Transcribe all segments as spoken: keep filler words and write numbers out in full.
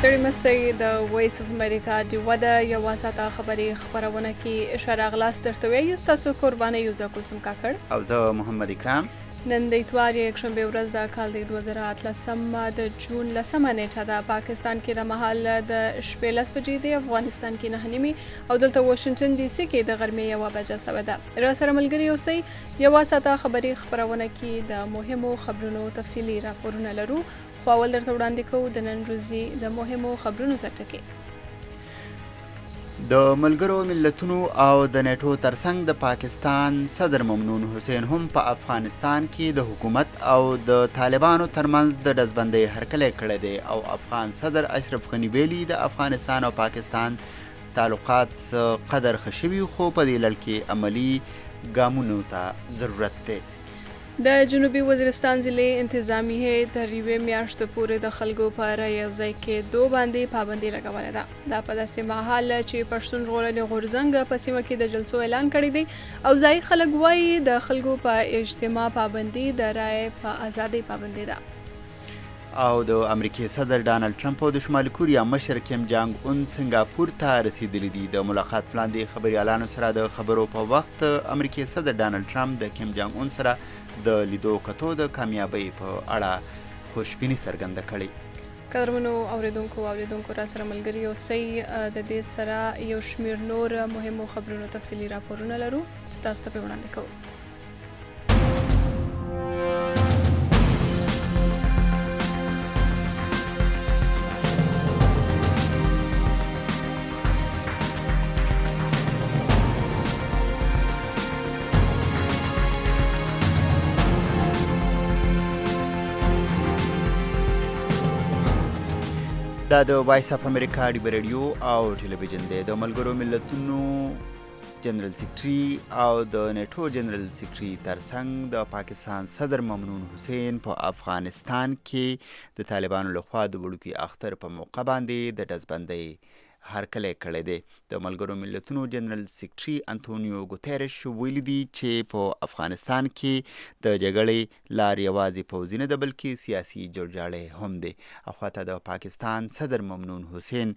ستړي مسئ د وایس اف امریکا ډیوه ده یوه ساعته خبرې خپرونه کې اشاره اغلاس درته وایو ستاسو قرباني یوزا کلثوم کاکړ او زه محمد اکرام. نن د اتوار یکشنبه ورځ د کال د دوه زره اتلسم د جون لسمه نیټه ده. پاکستان کې د مهال د شپې لس بجې دی، افغانستان کې نهه نیمې او دلته واشنګټن ډي سي کې د غرمې یوه بجه سوې ده. را سره ملګري اوسئ، یوه ساعته خبرې خپرونه کې د مهمو خبرونو تفصیلي راپورونه لرو، خو اول درته وړاندې کوو د نن ورځې د مهمو خبرونو سرټکي. د ملګرو ملتونو او د نیټو ترڅنګ د پاکستان صدر ممنون حسین هم په افغانستان کې د حکومت او د طالبانو ترمنځ د ډزبندۍ هرکلی کړی دی او افغان صدر اشرف غني ویلي د افغانستان او پاکستان تعلقات قدر ښه شوي خو په دې لړ کې عملي ګامونو ته ضرورت دی. د جنوبي وزیرستان ضلع انتظامیه تر یوې میاشتې پورې د خلکو په رایوځای کېدو باندې پابندي لګولې ده. دا په داسې مهال چې پښتون ژغورنې غورځنګ په سیمه کې د جلسو اعلان کړی دی او ځایي خلک وایي د خلکو په اجتماع پابندي د رایې په ازادۍ پابندي ده. او د امریکای صدر ډانلډ ټرمپ او د شمالي کوریا مشر کیم جانګ اون سنگاپور ته رسیدلی دي. د ملاقات وړاندې خبريالانو سره د خبرو په وخت امریکای صدر ډانلډ ټرمپ د کیم جانګ اون سره د لیدو کتو د کامیابی په اړه خوشبیني څرګنده کړې. قدرمنو اوریدونکو اوریدونکو را سره ملګري اوسئ، د دې سره یو شمیر نور مهمو خبرونو تفصیلي راپورونه لرو، ستاسو ته وړاندې کوو. دا د وایس اف امریکا ډیبه رادیو او ټلویزیون دی. د ملګرو ملتونو جنرال سیکرټري او د نیټو جنرال سیکرټري ترڅنګ د پاکستان صدر ممنون حسین په افغانستان کې د طالبانو لخوا د وړوکي اختر په موقع باندې د ډزبندۍ هرکلی کړی دی. د ملګرو ملتونو جنرال سیکرټري انتونیو ګوتریش ویلي دي چې په افغانستان کې د جګړې لار یوازې پوځي نه ده بلکې سیاسي جوړجاړی هم دی. اخواته د پاکستان صدر ممنون حسین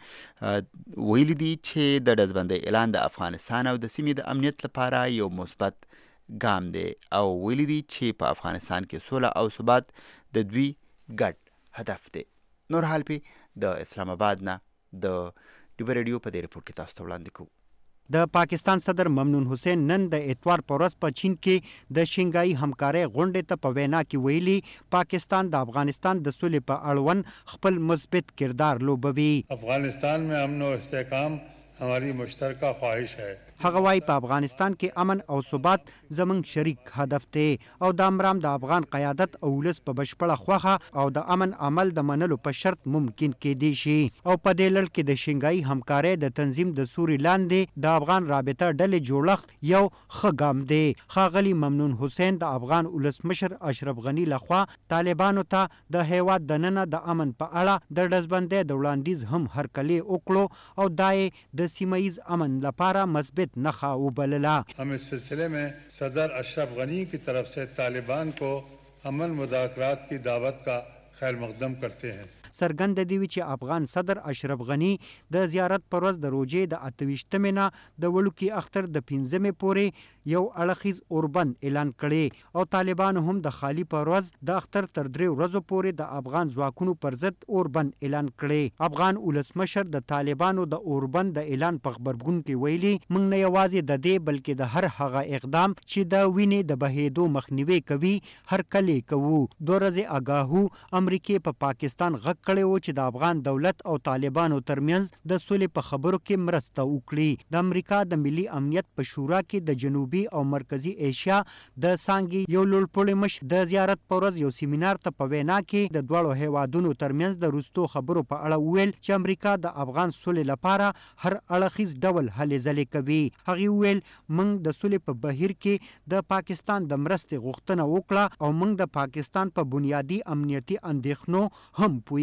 ویلي دي چې د ډزبندۍ اعلان د افغانستان او د سیمې د امنیت لپاره یو مثبت ګام دی او ویلي دي چې په افغانستان کې سوله او ثبات د دوی ګډ هدف دی. نور حال پې د اسلام آباد نه د ډیبه رادیو په دې رپورټ کې تاسو ته وړاندې کوو. د پاکستان صدر ممنون حسین نن د اتوار په ورځ په چین کې د شنګای همکارۍ غونډې ته په وینا کې ویلي پاکستان د افغانستان د سولې په اړوند خپل مثبت کردار لوبوي. افغانستان میں امن و استحکام ہماری مشترکہ خواہش ہے. هغه وايي په افغانستان کې امن او ثبات زموږ شریک هدف دی او د امرام د افغان قیادت او ولس په بشپړه خوښه او د امن عمل د منلو په شرط ممکن کېدی شي. او په دې لړ کې د شنګای همکارۍ د تنظیم د سوري لاندې د افغان رابطه ډلې جوړښت یو ښه ګام دی. ښاغلي ممنون حسین د افغان ولسمشر اشرف غني لخوا طالبانو ته د هیواد دننه د امن په اړه د ډزبندۍ د وړاندیز هم هرکلی وکړو او دا د سیمه ییز امن لپاره مثبت نخا وبللا. ہم اس سلسلے میں صدر اشرف غنی کی طرف سے طالبان کو امن مذاکرات کی دعوت کا خیر مقدم کرتے ہیں. څرګنده دی چې افغان صدر اشرف غني د زیارت پر ورځ د روژې د اته ویشتمې نه د وړوکي اختر د پنځمې پورې یو اړخیز اوربند اعلان کړی او طالبانو هم د خالی پر ورځ د اختر تر درې ورځو پورې د افغان ځواکونو پر ضد اوربند اعلان کړی. افغان ولسمشر د طالبانو د اوربند د اعلان په خبرګون کې ویلي موږ نه یوازې د دې بلکې د هر هغه اقدام چې د وینې د بهېدو مخنیوي کوي هرکلی کوو. دوه ورځې آګاهو امریکې په پاکستان غږ کړی و چې د افغان دولت او طالبانو ترمنځ د سولې په خبرو کې مرسته وکړي. د امریکا د ملي امنیت په شورا کې د جنوبي او مرکزی ایشیا د څانګې یو لوړپوړی مشر د زیارت په ورځ یو سیمینار ته په وینا کې د دواړو هیوادونو ترمنځ د وروستو خبرو په اړه وویل چې امریکا د افغان سولې لپاره هر اړخیز ډول هلې ځلې کوي. هغې وویل موږ د سولې په بهیر کې د پاکستان د مرستې غوښتنه وکړه او موږ د پاکستان په بنیادي امنیتي اندېښنو هم پوهیږو.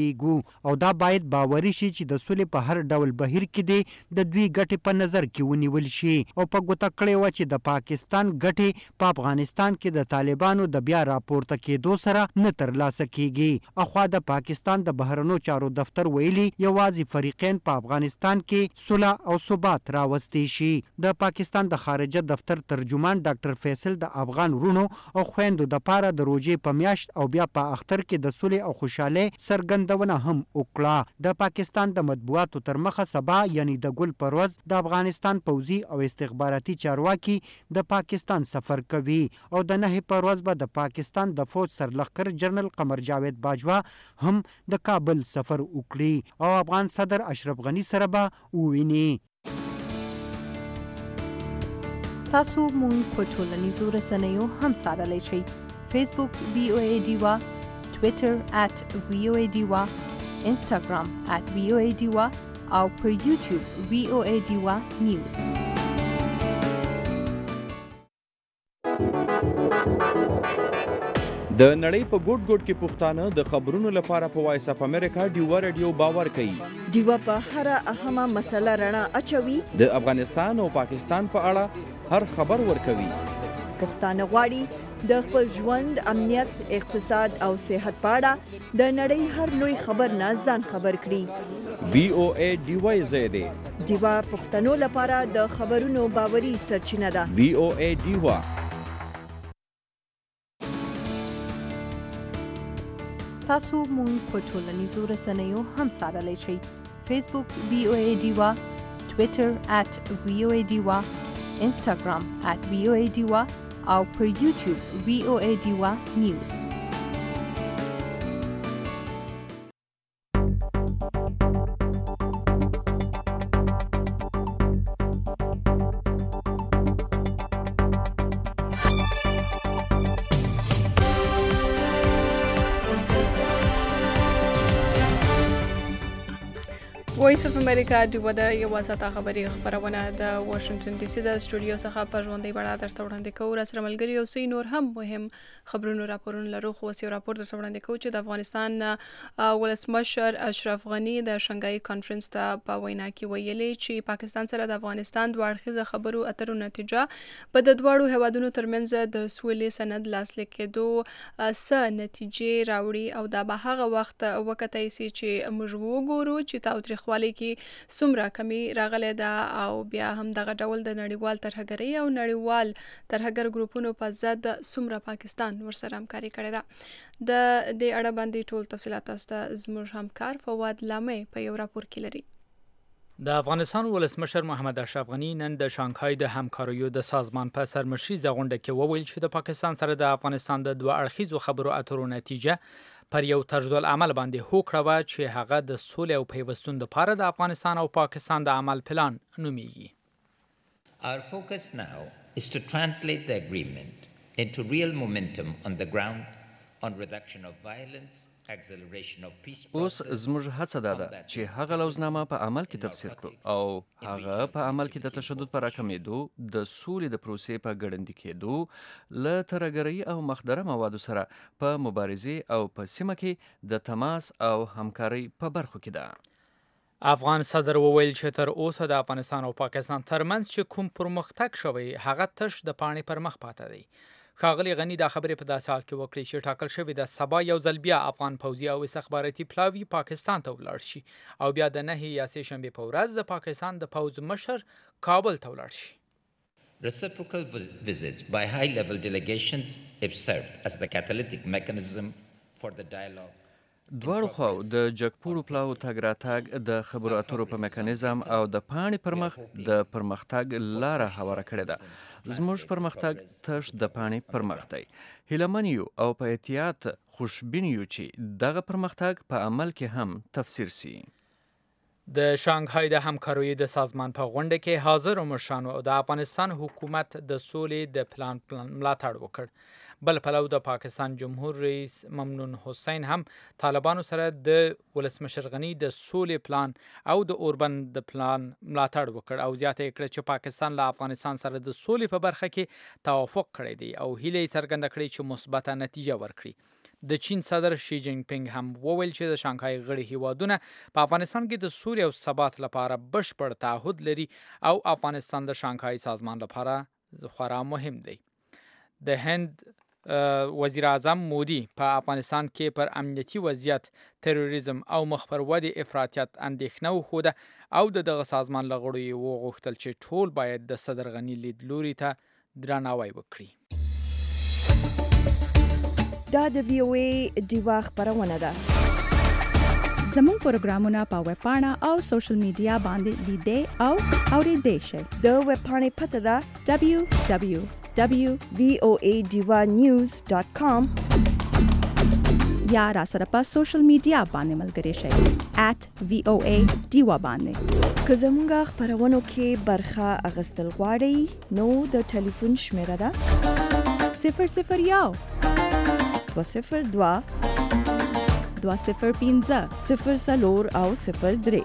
کیږو او دا باید باوري شي چې د سولې په هر ډول بهیر کې دی د دوی ګټې په نظر کې ونیول شي او په ګوته کړې وه چې د پاکستان ګټې په افغانستان کې د طالبانو د بیا راپورته کېدو سره نه ترلاسه کیږي. اخوا د پاکستان د بهرنیو چارو دفتر ویلي یوازې فریقین په افغانستان کې صلح او ثبات راوستی شي. د پاکستان د خارجه دفتر ترجمان ډاکټر فیصل د افغان ورونو او خويندو د پاره د روزې په میاشت او بیا په اختر کې د سولې او خوشحالۍ څرګندونه هم وکړه. د پاکستان د مطبوعاتو تر مخه سبا یعنی د ګل پر ورځ د افغانستان پوځي او استخباراتي چارواکي د پاکستان سفر کوي او د نه پر ورځ به د پاکستان د فوج سرلښکر جنرال قمر جاوید باجوا هم د کابل سفر وکړي او افغان صدر اشرف غنی سره به وویني. تاسو مونږ په ټولنیزو رسنیو هم څارلی شئ. فیسبوک وی او ای ډیوا، ټویټر ات وی او ای ډیوا، انسټاګرام ات وی او ای ډیوا او پر یوټیوب وی او ای ډیوا نیوز. د نړۍ په ګوټ ګوټ کې پښتانه د خبرونو لپاره په وایس اف امریکا ډیوا رادیو باور کوي. ډیوا په هر اهمه مسله رڼا اچوي. د افغانستان او پاکستان په اړه هر خبر ورکوي. پښتانه غواړي د خپل ژوند، امنیت، اقتصاد او صحت په اړه د نړۍ هر لوی خبر نه ځان خبر کړي. وی او ای ډیوا زیاده ډیوا پښتنو لپاره د خبرونو باوري سرچینه ده. وی او ای ډیوا. تاسو مونږ په ټولنیزو رسنیو هم څارلی شئ. فیسبوک وی او ای ډیوا، ټویټر ات وی او ای ډیوا، انسټاګرام ات وی او ای ډیوا او پر یوټیوب وی او ای ډیوا نیوز. وایس اف امریکا ډیوا د یوه ساعته خبري خبرونه د واشنگټن ډي سي د سټوډیو څخه په ژوندۍ بڼه درته وړاندې کوو. راسره ملګري اوسئ. نور هم مهم خبرونه راپورونه لرو، خو اوس یو راپور درته وړاندې کوو چې د افغانستان ولسمشر اشرف غني د شنګای کانفرنس ته په وینا کې ویلي چې پاکستان سره د افغانستان دوه اړخیزه خبرو اترو نتیجه به د دواړو هیوادونو ترمنځ د سولې سند لاسلیک کېدو څه نتیجې راوړي او دا به هغه وخت وکتای سي چې موږ وګورو چې تاوتریخوالی کې څومره کمی راغلی ده او بیا هم دغه ډول د نړیوال ترهګرۍ او نړیوال ترهګر ګروپونو په ضد څومره پاکستان ورسره همکاري کړې ده. د دې اړه باندې ټول تفصیلات تاسو ته زموږ همکار فواد لامي په یو راپور کې لري. د افغانستان ولسمشر محمد اشرف غني نن د شانګهای د همکاریو د سازمان په سرمشریزه غونډه کې وویل چې د پاکستان سره د افغانستان د دوه اړخیزو خبرو اترو نتیجه پر یو طرز العمل باندې هوکړه وه چې هغه د سولې او پیوستون لپاره د افغانستان او پاکستان د عمل پلان نومیږي. Our focus now is to translate the agreement into real momentum on the ground on reduction of violence, اوس زموږ هڅه دا ده چې هغه لوزنامه په عمل کې تفسیر کړو او هغه په عمل کې د تشدد پر راکمېدو، د سولې د پروسې په ګړندي کېدو، له ترهګرۍ او مخدره موادو سره په مبارزې او په سیمه کې د تماس او همکارۍ په برخو کې ده. افغان صدر وویل چې تر اوسه د افغانستان او پاکستان ترمنځ چې کوم پرمختګ شوی هغه تش د پاڼې پر مخ پاته دی. ښاغلي غني دا خبرې په داسې حال کې وکړې چې ټاکل شوې ده سبا یو ځل بیا افغان پوځي او استخباراتي پلاوي پاکستان ته ولاړ شي او بیا د نهې یا سې شنبې په ورځ د پاکستان د پوځ مشر کابل ته ولاړ شي. Reciprocal visits by high-level delegations if served as the catalytic mechanism for the dialogue. دواړو خواو د جګپوړو پلاو تګ راتګ د خبرو اترو په میکانیزم او د پاڼې پر مخ د پرمختګ لاره هواره کړې ده. زموږ پرمختګ تش د پاڼې پر مخ دی. هیلهمن یو او په احتیاط خوشبین یو چې دغه پرمختګ په عمل کې هم تفسیر سي. د شانګهای د همکاریو د سازمان په غونډه کې حاضر مشرانو او د افغانستان حکومت د سولې د پلان ملاتړ وکړ. بل پلو د پاکستان جمهور رئیس ممنون حسین هم طالبانو سره د ولسمشر غني د سولې پلان او د اوربند د پلان ملاتړ وکړ او زیاته کړه چې پاکستان له افغانستان سره د سولې په برخه کې توافق کړی دی او هیله یې څرګنده کړې چې مثبته نتیجه ورکړي. د چین صدر شي جین پینګ هم وویل چې د شانګهای غړي هیوادونه په افغانستان کې د سولې او ثبات لپاره بشپړ تعهد لري او افغانستان د شانګهای سازمان لپاره خورا مهم دی. د هند وزیر اعظم مودي په افغانستان کې پر امنیتي وضعیت، تروریزم او مخ پر ودې افراطیت اندېښنه وښوده او د دغه سازمان له غړو یې وغوښتل چې ټول باید د صدر غني لیدلوري ته درناوی وکړي. دا د وی او ای ډیوا خبرونه ده. زموږ پروګرامونه په ویب پاڼه او سوشل میډیا باندې لیدئ او اورېدئ شئ. د ویب پاڼې پته ده دبلیو دبلیو دبلیو ډاٹ وی او ای ډیوا نیوز ډاٹ کام یا را سره په سوشل میډیا باندې ملګري شئ ایٹ وی او ای ډیوا باندې. که زموږ خبرونو کې برخه اخیستل غواړئ نو د ټلیفون شمیره ده صفر صفر یو دوه صفر دوه دوه صفر پنځه صفر څلور او صفر درې.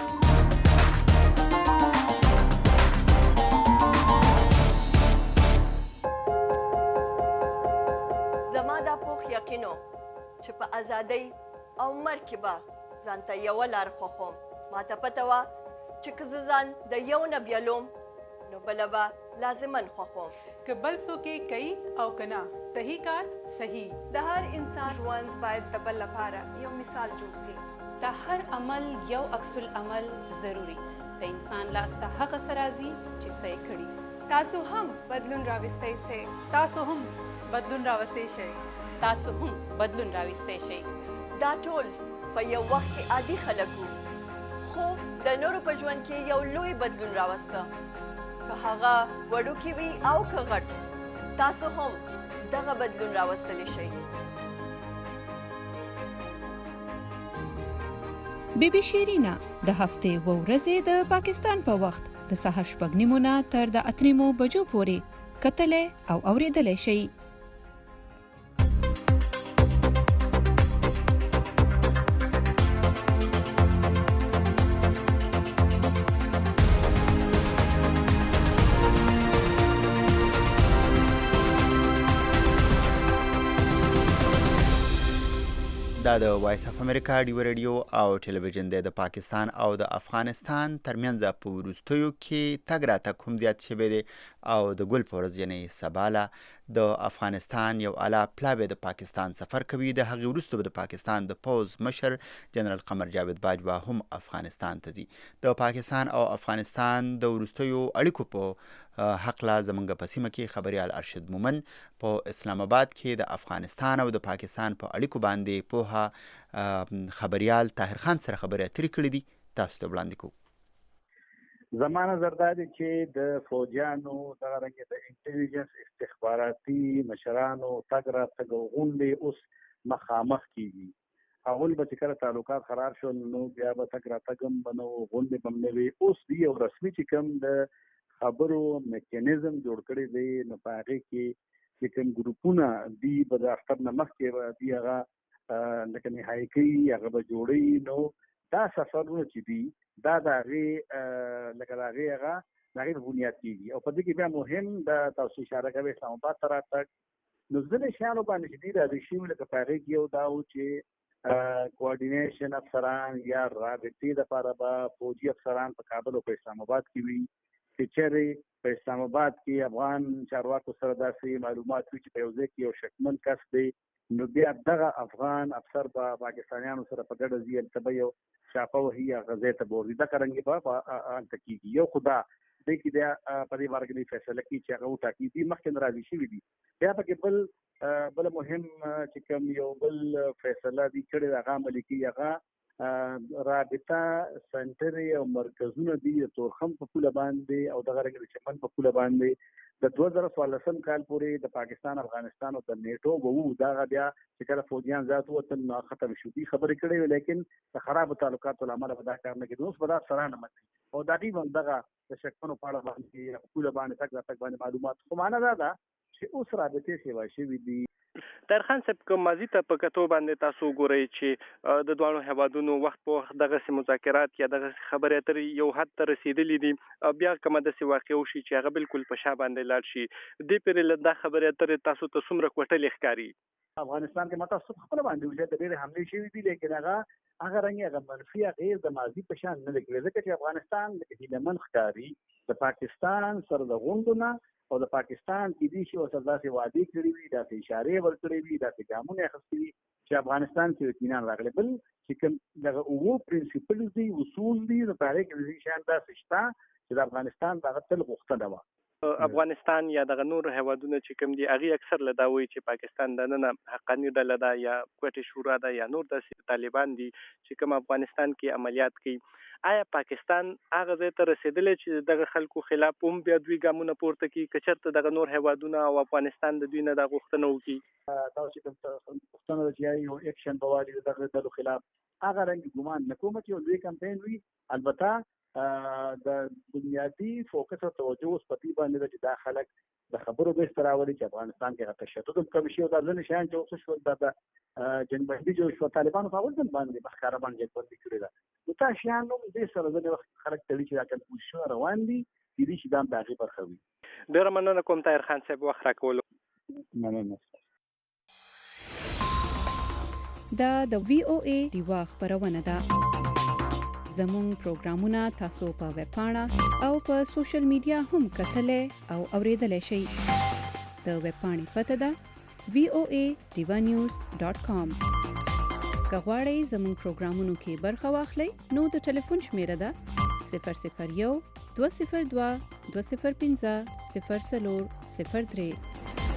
زما دا پوخ یقینو چې په ازادۍ او مرګ کې به ځان ته یوه لار خوښوم. ما ته پته وه چې که زه ځان د یو نه بیلوم نو بله به لازماً خوښوم. که بل څوک یې کوي او که نه صحیح کار صحیح. د هر انسان ژوند باید د بل لپاره یو مثال جوړ شي. د هر عمل یو عکس العمل ضروری. د انسان لاس ته هغه څه راځي چې څه یې کړي. تاسو هم بدلون راوستی شئ. تاسو هم بدلون راوستی شئ. تاسو هم بدلون راوستی شئ. دا ټول په یو وخت کې عادي خلک وو، خو د نورو په ژوند کې یو لوی بدلون راوسته. که هغه وړوکی وي او که غټ، تاسو هم دغه بدلون راوستلی شئ. بی بی شیرینا د هفتې و ورځې د پاکستان په وخت د سهار شپږ نیمو نه تر د اته نیمو بجو پورې کتلی او اورېدلی شئ. دا د وایس اف امریکا ډیو ریډیو او ټلویزیون دی. د پاکستان او د افغانستان ترمنځ په وروستیو کې تګ راتګ هم زیات شوی دی او د ګل په ورځ یعنې سباله د افغانستان یو اعلی پلاوی د پاکستان سفر کوي. د هغې وروسته به د پاکستان د پوځ مشر جنرال قمر جاوید باجوا هم افغانستان ته ځي. د پاکستان او افغانستان د وروستیو اړیکو په حقله زمونږ په سیمه کې خبریال ارشد مومن په اسلام آباد کې د افغانستان او د پاکستان په اړیکو باندې پوهه خبریال طاهر خان سره خبرې اترې کړې دي. تاسو ته وړاندې کوو. زما نظر دا دی چې د فوجیانو دغه رنګې د انټیلیجنس استخباراتي مشرانو تګ راتګ غونډې اوس مخامخ کېږي. اول به چې کله تعلقات قرار شول نو بیا به تګ راتګ هم به نه و، غونډې به هم نه وي. اوس یو رسمي چې کوم د خبرو میکانیزم جوړ کړی دی نو په هغې کې چې کوم ګروپونه دي به د اختر نه مخکې به دي هغه لکه نهایي کوي، هغه به جوړوي. نو دا سفرونه چې دي دا د هغې لکه د هغې هغه د هغې په بنیاد کېږي او په دې کې بیا مهم د تاسو اشاره کوئ اسلام آباد ته راتګ. نو ځینې شیانو باندې چې دي راضي شوي لکه په هغې کې یو دا و چې کوارډینیشن افسران یا رابطې دپاره به فوجي افسران په کابل او په اسلام آباد کې وي چې چېرې په اسلام آباد کې افغان چارواکو سره داسې معلومات وي چې په یو ځای کې یو شکمن کس دی نو بیا دغه افغان افسر به پاکستانیانو سره په ګډه ځي، هلته به یو شاپه وهي، هغه ځای ته به ورځي. دغه رنګې به هلته کېږي. یو خو دا دی چې بیا په دې باره کې فیصله کوي چې هغه وټاکي. دي مخکې نه راضي شوي دي. بیا پکې بل بل مهم چې کوم یو بل فیصله دي کړې هغه عملي کوي، هغه رابطه سنټرې او مرکزونه دي د تورخم په پوله باندې او دغه رنګې د چمن په پوله باندې د دوه زره څوارلسم کال پورې د پاکستان افغانستان او د نیټو به وو. دغه بیا چې کله فوجیان ذات ووتل نو ختم شو. دي خبرې کړې وې لیکن د خرابو تعلقاتو له امله به دا کار نه کېدو. اوس به دا افسران مني او د هغې هم دغه د شکمنو په اړه باندې پوله باندې تګ راتګ باندې معلومات. خو معنا دا ده چې اوس رابطې سیوا شوي دي. طاهر خان صاحب که ماضي ته په کتو باندې تاسو وګورئ چې د دواړو هیوادونو وخت په وخت دغسې مذاکرات یا دغسې خبرې اترې یو حد ته رسېدلي دي، بیا کومه داسې واقع وشي چې هغه بالکل په شا باندې لاړ شي. دې پورې له دا خبرې اترې تاسو ته څومره کوټلې ښکاري؟ افغانستان کې متاسف خپل باندې وجه د ډېر حمله شوې دي، لیکن هغه هغه رنګ هغه منفي غیر د ماضي په شان نه لګي، ځکه چې افغانستان د هیلمن ښکاری د پاکستان سره د غونډونه او د پاکستان کې دي چې وسه داسې وعده کړې وي، داسې اشاره ورکړې وي، داسې ګامونه اخیستي وي چې افغانستان کې اطمینان راغلی. بل چې کوم دغه اوو پرنسپل دي، اصول دي، نو په هغې کې د شیان داسې شته چې د افغانستان دغه تل غوښتنه وه. افغانستان یا دغه نور هیوادونه چې کوم دي هغه اکثر له دا وایي چې پاکستان د نن حقاني ډله ده یا کوټه شورا ده یا نور داسې طالبان دي چې کوم افغانستان کې عملیات کوي. آیا پاکستان هغه ځای ته رسیدلی چې دغه خلکو خلاف هم بیا دوی ګامونه پورته کړي که چېرته دغه نور هیوادونه او افغانستان د دوی نه دا غوښتنه وکړي؟ دا چې کوم غوښتنه ده چې یو اکشن به والي د دغه ډلو خلاف، هغه رنګ ګمان نه کوم چې یو لوی کمپین وي. البته د بنیادي فوکس او توجه اوس په دې باندې ده چې دا خلک د خبرو بهتر راولي چې افغانستان کې هغه تشدد هم کم شي او دا ځینې شیان چې اوس شول د جنګبندي جوړ شو، طالبانو په اول ځل باندې په ښکاره باندې جنګبندي کړې ده. نو دا شیان هم دې سره ځینې وخت خلک تړي چې دا کنفوزیشن روان دي، کېدای شي دا هم د هغې برخه وي. ډېره مننه کوم طاهر خان صاحب وخت راکولو. مننه. دا د وی او ای ډیوا خبرونه ده. زموږ پروګرامونه تاسو په ویب پاڼه او په سوشل میډیا هم کتلای او اوریدلای شئ. د ویب پاڼې پته ده وی او ای ډیوا نیوز ډاټ کام. که غواړئ زموږ پروګرامونو کې برخه واخلئ نو د ټلیفون شمیره ده صفر صفر یو دوه صفر دوه دوه صفر پنځه صفر څلور صفر درې.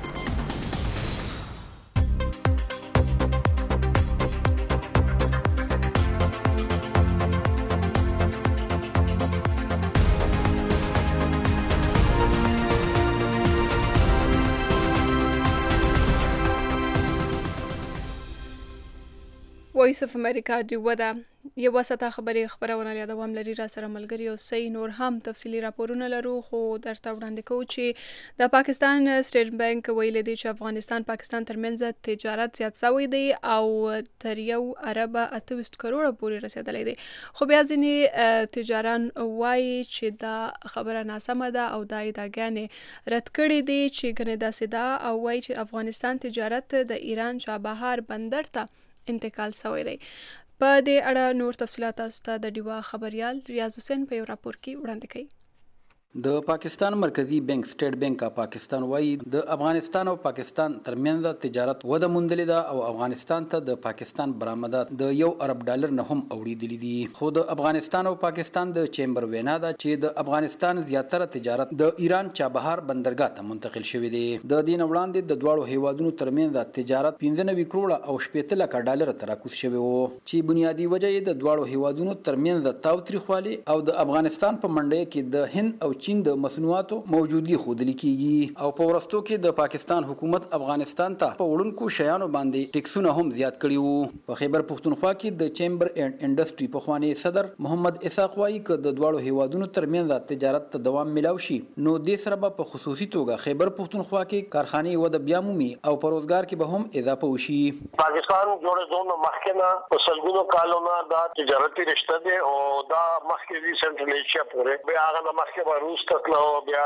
وایس اف امریکا ډیوه ده. یوه سطح خبرې خبرونه یادوم لري را سره ملګري او صحیح نور هم تفصیلي راپورونه لرو، خو درته وړاندې کوو چې د پاکستان سټیټ بانک ویلي دی چې افغانستان پاکستان ترمنځ تجارت زیات شوی دی او تر یو ارب اته ویشت کروړه پورې رسیدلی دی. خو بیا ځینې تجاران وایي چې دا خبره ناسمه ده او دا ادعاګانې رد کړي دي چې ګنې داسې ده، او وایي چې افغانستان تجارت د ایران چابهار بندر ته انتقال شوی دی. په دې اړه نور تفصیلات تاسو ته د ډیوا خبريال ریاض حسین په یو راپور کې وړاندې کوي. د پاکستان مرکزی بانک سټیټ بانک اف پاکستان وایي د افغانستان او پاکستان ترمنځ تجارت وده موندلې ده او افغانستان ته د پاکستان برآمدات د یو ارب ډالر نه هم اوړېدلې دي. خو د افغانستان او پاکستان د چیمبر وینا ده چې د افغانستان زیاتره تجارت د ایران چابهار بندرګاه ته منتقل شوی دی. د دین وړاندې د دواړو هیوادونو ترمنځ تجارت پنځه نوي کروړه او شپږ لک ډالر ته راکوز شوی وو چې بنیادی وجه یې د دواړو هیوادونو ترمنځ تاوتریخوالي او د افغانستان په منډه کې د هند او چین د مصنوعاتو موجودګي ښودل کیږي او په ورستو کې د پاکستان حکومت افغانستان ته په وړونکو شیانو باندې ټیکسونه هم زیات کړي وو. په خیبر پښتونخوا کې د چیمبر اینڈ انډستری پخوانی صدر محمد اسحاق وایي چې د دواړو هیوادونو ترمنځ تجارت ته دوام ملاو شي نو د سره په خصوصي توګه خیبر پښتونخوا کې کارخانه وده بیا مومي او په روزګار کې به هم اضافه وشي. پاکستان جوړېدو نو مخکې نه په سلګونو کالونو دا تجارتي رشته دی او دا مخکې دی سنټرل ایشیا پورې بیا هغه مخکې به روس ته او بیا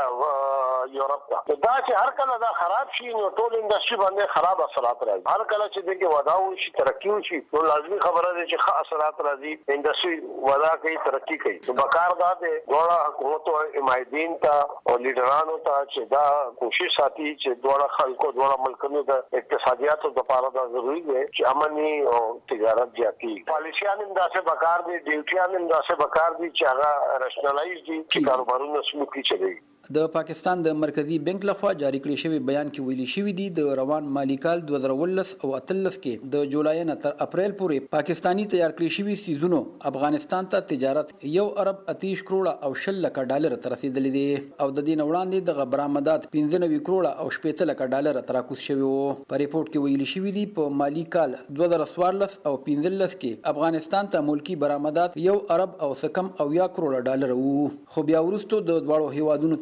یورپ ته دا چې هر کله دا خراب شي نو ټول انډستری باندې خراب اثرات راځي. هر کله چې دغه ودا وشي ترقی وشي نو لازمي خبره ده چې ښه اثرات راځي، انډستری ودا کوي ترقی کوي. نو بکار دا ده دوه حکومت او حمایدین ته او لیډرانو ته چې دا کوشش ساتي چې دوه خلکو دوه ملکونو د اقتصادیاتو لپاره دا ضروري دی چې امني او تجارت زیاتی پالیسیان هم داسې بکار دي، ډیوټیان هم داسې بکار دي چې هغه رشنلایز دي چې کاروبارونه سموکي چلي. د پاکستان د مرکزی بانک لخوا جاری کړی شوی بیان کې ویلي شوی دی د روان مالی کال دوه زره ولس او اتلس کې د جولای نه تر اپریل پورې پاکستانی تیار کړی شوی سیزونو افغانستان ته تجارت یو ارب اتیش کروړه او شل لک ډالر ته رسیدلی دی او د دې وړاندې د برآمدات پنځه نوي کروړه او شپږ لک ډالر ته راکوز شوی وو. په ریپورت کې ویلي شوی دی په مالی کال دوه زره څوارلس او پنځلس کې افغانستان ته ملکی برآمدات یو ارب او سکم او یا کروړه ډالر وو. خو بیا وروسته د دواړو هیوادونو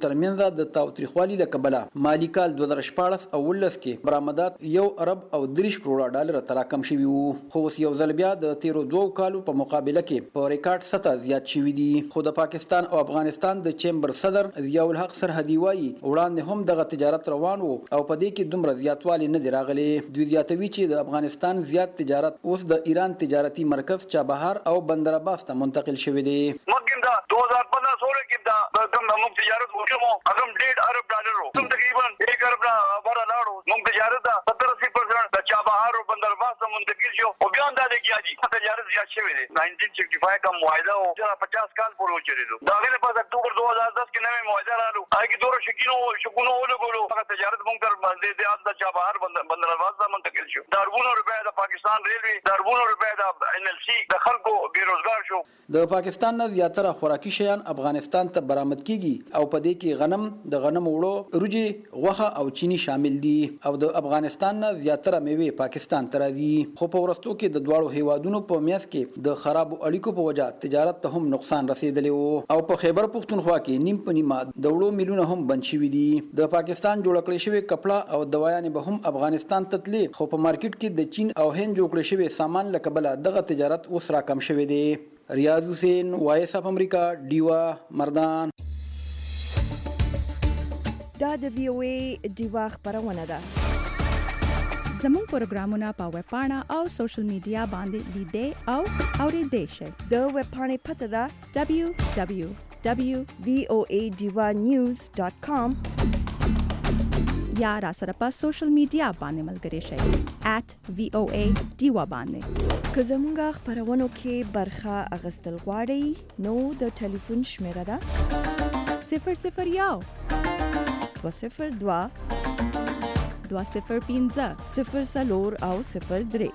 ترمنځ د تاوتریخوالي له کبله مالی کال دوه زره شپاړس او ولس کې برآمدات یو ارب او دریش کروڑه ډالر ته راکم شوي وو، خو اوس یو ځل بیا د تیرو دوو کالو په مقابله کې په ریکارډ سطح زیات شوي دي. خو د پاکستان او افغانستان د چیمبر صدر ضیاء الحق سرحدي وایي وړاندې هم دغه تجارت روان وو او په دې کې دومره زیاتوالی نه دی راغلی. دوی زیاتوي چې د افغانستان زیات تجارت اوس د ایران تجارتي مرکز چابهار او بندر عباس ته منتقل شوی دی. مخکې دا دو هزار پندرہ سولہ کې دا کوم موږ تجارت وکړو هغه ډېر ارب ډالر وو، کوم تقریبا ایک ارب بره لاړو. موږ تجارت ستر اسی پرسنټ د چابهار او بندر عباس ته منتقل شو او بیا دا د کیاجی تجارت زیات شوی دی. نائنٹین سکسٹی فائیو کا معاهده او چې پچاس کال پورې وچریدو. دا غیر په اکتوبر دو هزار دس کې نوې معاهده رالو، هغه کې دوه شکینو شکونو ولګولو. هغه تجارت موږ تر باندې د د چابهار بندر عباس ته منتقل شو. د اربونو روپیا د پاکستان ریلوی، د اربونو روپیا د ان ال سی د خلکو بیروزګار شو. د پاکستان نه زیاتره خوراکي شیان افغانستان ته برآمد کیږي او په دې کې غنم، د غنم وړو، روجي، غوښه او چینی شامل دي او د افغانستان نه زیاتره میوې پاکستان ته راځي. خو په وروستو کې د دواړو هیوادونو په میاس کې د خرابو اړیکو په وجه تجارت ته هم نقصان رسیدلی وو او په خیبر پختونخوا کې نیم په نیمه د وړو میلونه هم بند شوي دي. د پاکستان جوړ کړی شوی کپړه او دوايانې به هم افغانستان ته تللي، خو په مارکیټ کې د چین او هند جوړ کړی شوی سامان له کبله دغه تجارت اوس راکم شوی دی. ریاض حسین، وایس اف امریکا، ډیوا مردان. دا د وی او ای ډیوا خبرونه ده. زموږ پروګرامونه په ویب پاڼه او سوشل میډیا باندې لیدې او اورېدې شئ. د ویب پاڼې پته ده دبلیو دبلیو دبلیو ډاٹ وی او ای ډیوا نیوز ډاٹ کام یا را سره په سوشل میډیا باندې ملګري شئ ایٹ وی او ای ډیوا باندې. که زموږ خبرونو کې برخه اخیستل غواړئ نو د ټلیفون شمیره ده صفر صفر یو دوه صفر دوه دوه صفر پنځه صفر څلور او صفر درې.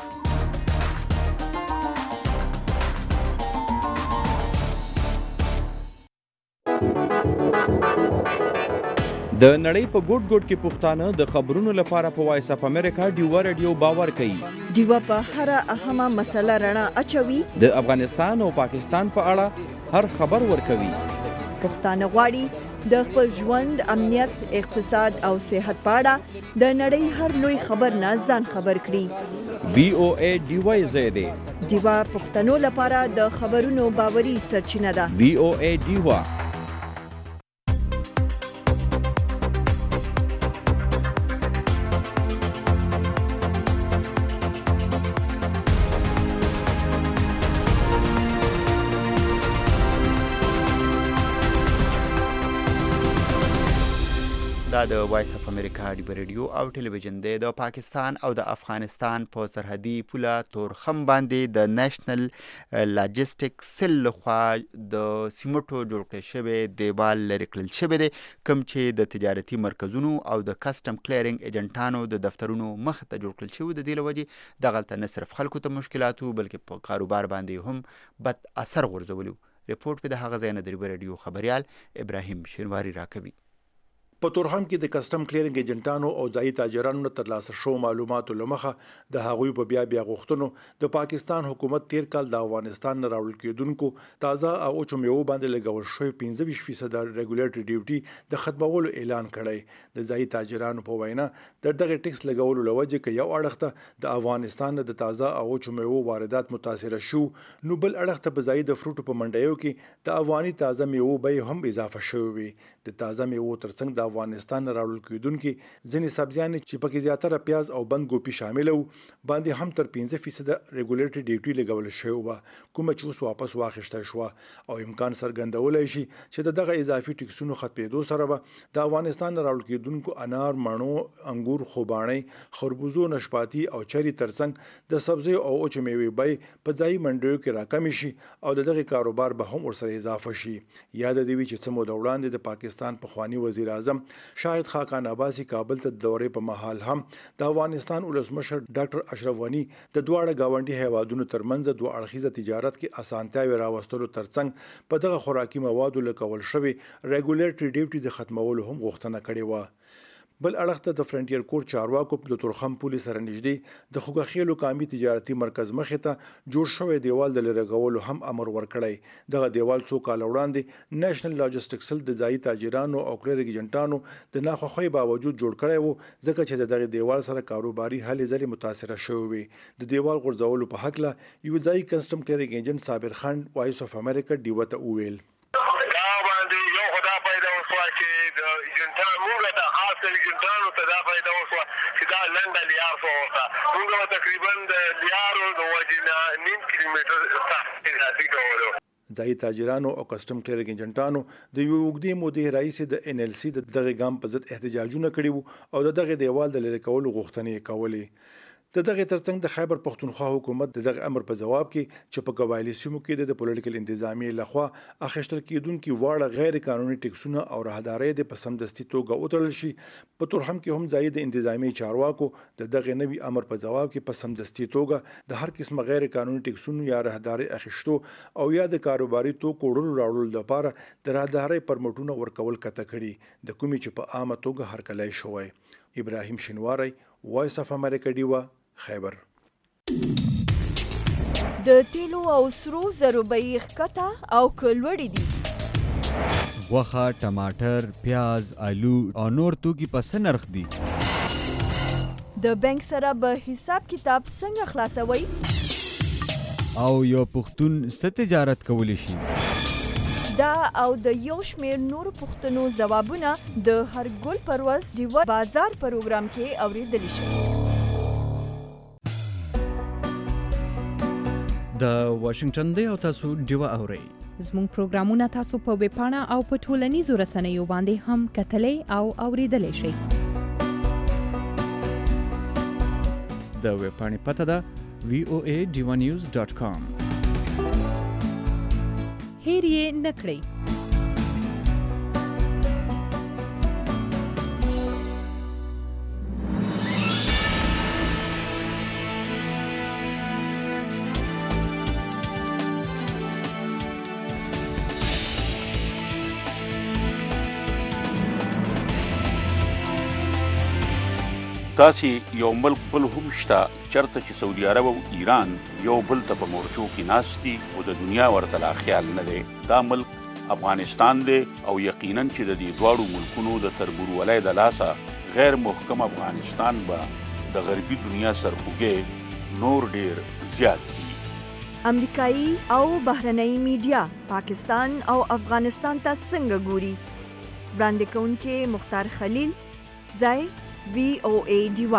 د نړۍ په ګوټ ګوټ کې پښتانه د خبرونو لپاره په وایس اف امریکا ډیوا رادیو باور کوي. ډیوا په هر اهمه مسله رڼا اچوي، د افغانستان او پاکستان په اړه هر خبر ورکوي. پښتانه غواړي د خپل ژوند، امنیت، اقتصاد او صحت په اړه د نړۍ هر لوی خبر نه ځان خبر کړي. وی او ای ډیوا زیاده ډیوا پښتنو لپاره د خبرونو باوري سرچینه ده. وی او ای ډیوا. دا د وایس اف امریکا ډیو ریډیو او ټلویزیون دی. د پاکستان او د افغانستان په سرحدي پوله تورخم باندې د نېشنل لاجستیک سیل لخوا د سیمټو جوړ کړی شوی دیوال لرې کړل شوی دی، کوم چې د تجارتي مرکزونو او د کسټم کلیرینګ ایجنټانو د دفترونو مخ ته جوړ کړل شوی. د دې له وجې دغلته نه صرف خلکو ته مشکلاتو بلکې په کاروبار باندې هم بد اثر غورځولی. رپورټ په د هغه ځای نه د ریډیو خبریال ابراهیم شینواری راکوي. په تورخم کې د کسټم کلیرینګ ایجنټانو او ځایي تاجرانو نه ترلاسه شو معلوماتو له مخه د هغوی په بیا بیا غوښتنو د پاکستان حکومت تیر کال د افغانستان نه راوړل کېدونکو تازه او اوچو میوو باندې لګول شوی پنځه ویشت فیصد ریګولیټري ډیوټي د ختمولو اعلان کړی. د ځایي تاجرانو په وینا د دغه ټیکس لګولو له وجې که یو اړخ ته د افغانستان نه د تازه او اوچو میوو واردات متاثره شو، نو بل اړخ ته په ځایي د فروټو په منډیو کې د افغاني تازه میوو بیې هم اضافه شوې وي. د تازه میوو ترڅنګ د افغانستان راوړل کېدونکي ځینې سبزیانې چې پکې زیاتره پیاز او بند ګوپي شامل وو باندې هم تر پنځه فیصد ریګولیټري ډیوټي لګول شوی و، کومه چې اوس واپس واخیسته شوه او امکان څرګندولی شي چې د دغه اضافي ټیکسونو ختمېدو سره به د افغانستان راوړل کېدونکو انار، مڼو، انګور، خوباڼۍ، خربوزو، نشپاتي او چري ترڅنګ د سبزیو او وچو میوې بیې په ځایي منډیو کې راکمې شي او د دغه کاروبار به هم ورسره اضافه شي. یاد دې وي چې څه موده وړاندې د پاکستان پخوانی وزیر اعظم شاهد خاقان عباسي کابل ته د دورې په مهال هم د افغانستان ولسمشر ډاکټر اشرف غني د دواړه گاونډي هیوادونو ترمنځ دوه اړخیزه تجارت کې اسانتیاوې راوستلو ترڅنګ په دغه خوراکي موادو لکول شوی ریګولیټري ډیوټي د ختمولو هم غوښتنه کړې وه. بل اړخ ته د فرنټیر کور چارواکو په تورخم پولیس سره نږدې د خوګخیلو قامي تجارتي مرکز مخې ته جوړ شوی دیوال د لرګولو هم امر ورکړی. دغه دیوال څو کال وړاندې نېشنل لاجستیک سل د ځایي تاجرانو او کلیر ایجنټانو د ناخوښۍ باوجود جوړ کړی وو ځکه چې دغه دیوال سره کاروباري هلې ځلې متاثره شوې وي. د دیوال غورځولو په هکله یو ځایي کسټم کلیر ایجنټ صابر خان وایس اف امریکا ډیو ته وویل ایجنټانو ته دا فایده وشوه چې دا لنډه لیار شو ورته موږ به تقریبا د لیارو د وجې نه نیم کیلومیټر ساحې کولو. ځایي تاجرانو او کسټم کلیر ایجنټانو د یو اوږدې مودې راهیسې د ان ال سي د دغه ګام په ضد احتجاجونه کړي وو او د دغه دیوال د لرې کولو غوښتنې کولې. د دغه ترڅنګ د خیبر پښتونخوا حکومت د دغه امر په جواب کې چې په قبایلي سیمو کې د پولیټیکل انتظامیې لخوا اخیستل کېدونکي واړه غیر قانوني ټیکسونه او راهدارۍ د په سمدستي توګه وتړل شي. په تورخم کې هم ځایي د انتظامیې چارواکو د دغه نوي امر په جواب کې په سمدستي توګه د هر قسمه غیر قانوني ټیکسونو یا راهدارۍ اخیستو او یا د کاروباري توکو وړلو راوړلو لپاره د راهدارۍ پرمټونه ورکول کته کړي د کومې چې په عامه توګه هرکلی شوی. ابراهیم شینواری وایس اف امریکا ډیوا خیبر. د تیلو او سرو زرو بیې ښکته او کلوړې دي. غوښه، ټماټر، پیاز، آلو او نور توکي په څه نرخ دي؟ د بانک سره به حساب کتاب څنګه خلاصوي؟ او یو پښتون څه تجارت کولی شي؟ دا او د یو شمېر نورو پوښتنو ځوابونه د هرګل پرواز ډیوا بازار پروګرام کې اورېدلی شي. د واشنگټن دی او تاسو ډیوا اورئ. زموږ پروګرامونه تاسو په ویب پاڼه او په ټولنیزو رسنیو باندې هم کتلی او اوریدلی شئ. د ویب پاڼې پته ده وی او ای ډیوا نیوز ډاټ کام. هیر یې نه کړئ. داسې یو ملک بل هم شته چرته چې سعودي عرب او ایران یو بل ته په مورچو کې ناست دي او د دنیا ورته لا خیال نه دی. دا ملک افغانستان دی او یقینا چې د دې دواړو ملکونو د تربورولۍ د لاسه غیر محکم افغانستان به د غربي دنیا سرخوږی نور ډیر زیات دي. امریکایي او بهرنۍ میډیا پاکستان او افغانستان ته څنګه ګوري؟ وړاندې کوونکې مختار خلیل، ځای وی او ای ډیوا.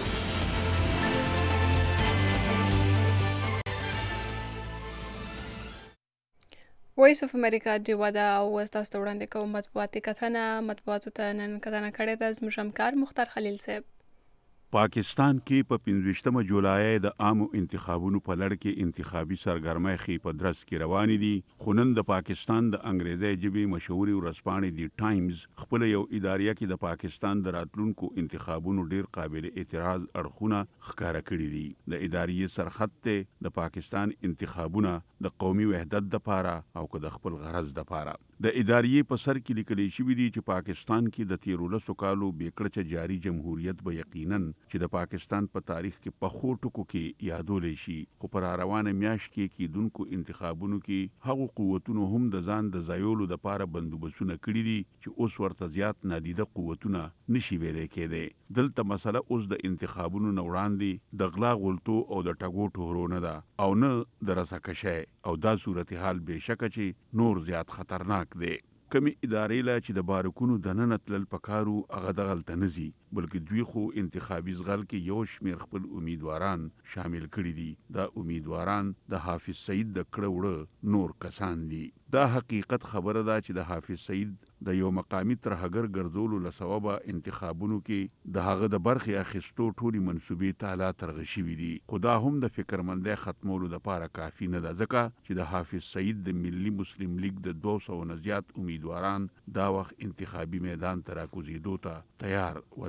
وایس اف امریکا ډیوا دا او تاسو ته وړاندې کوم مطبوعاتي کتنه مطبوعاتو ته نن کتنه کړې ده زموږ همکار مختار خلیل صاحب. پاکستان کې په پنځویشتمه جولای د عامو انتخابونو په لړ کې انتخابي سرګرمۍ خې په درس کې روانې دي. خو نن د پاکستان د انګریزي ژبې مشهوري ورځپاڼې دی ټایمز خپل یو اداریه کې د پاکستان د راتلونکو انتخابونو ډیر قابل اعتراض اړخونه ښکاره کړي دي. د اداریې سرخط ته د پاکستان انتخابونه د قومي وحدت لپاره او که د خپل غرض لپاره. د اداریې په سر کې لیکل شوی دی چې پاکستان کې د تیرو لسو کالو بیکړه جاری جمهوریت به یقینا چې د پاکستان په تاریخ کې په خو ټکو کې یادول شي. خو پر روانه میاش کې کیدونکو انتخابونو کې هغو قوتونو هم د ځان د ځایولو لپاره بندوبسونه کړي دي چې اوس ورته زیات نادیده قوتونه نشي ویلې کېدی. دلته مسله اوس د انتخابونو نه وړاندې د غلا غلطو او د ټګو ټهرو نه ده او نه د رسکشۍ او دا صورتحال بېشکه چې نور زیات خطرناک دی. کمی ادارې لا چې د بارکونو دننه تلل پکارو هغه دغلته نه ځي بلکې دوی خو انتخابي زغل کې یو شمېر خپل امیدواران شامل کړي دي. دا امیدواران د حافظ سعید د کړه وړه نور کسان دي. دا حقیقت خبره ده چې د حافظ سعید د یو مقامی ترهګر ګرځولو له سببه انتخابونو کې د هغه د برخې اخیستو ټولې منصوبې تالا ترغه شوي دي. خو دا هم د فکرمندۍ ختمولو دپاره کافي نه ده ځکه چې د حافظ سعید د ملي مسلم لیگ د دوه سوه نه زیات امیدواران دا وخت انتخابي میدان ته راکوزېدو ته تیار ولاړ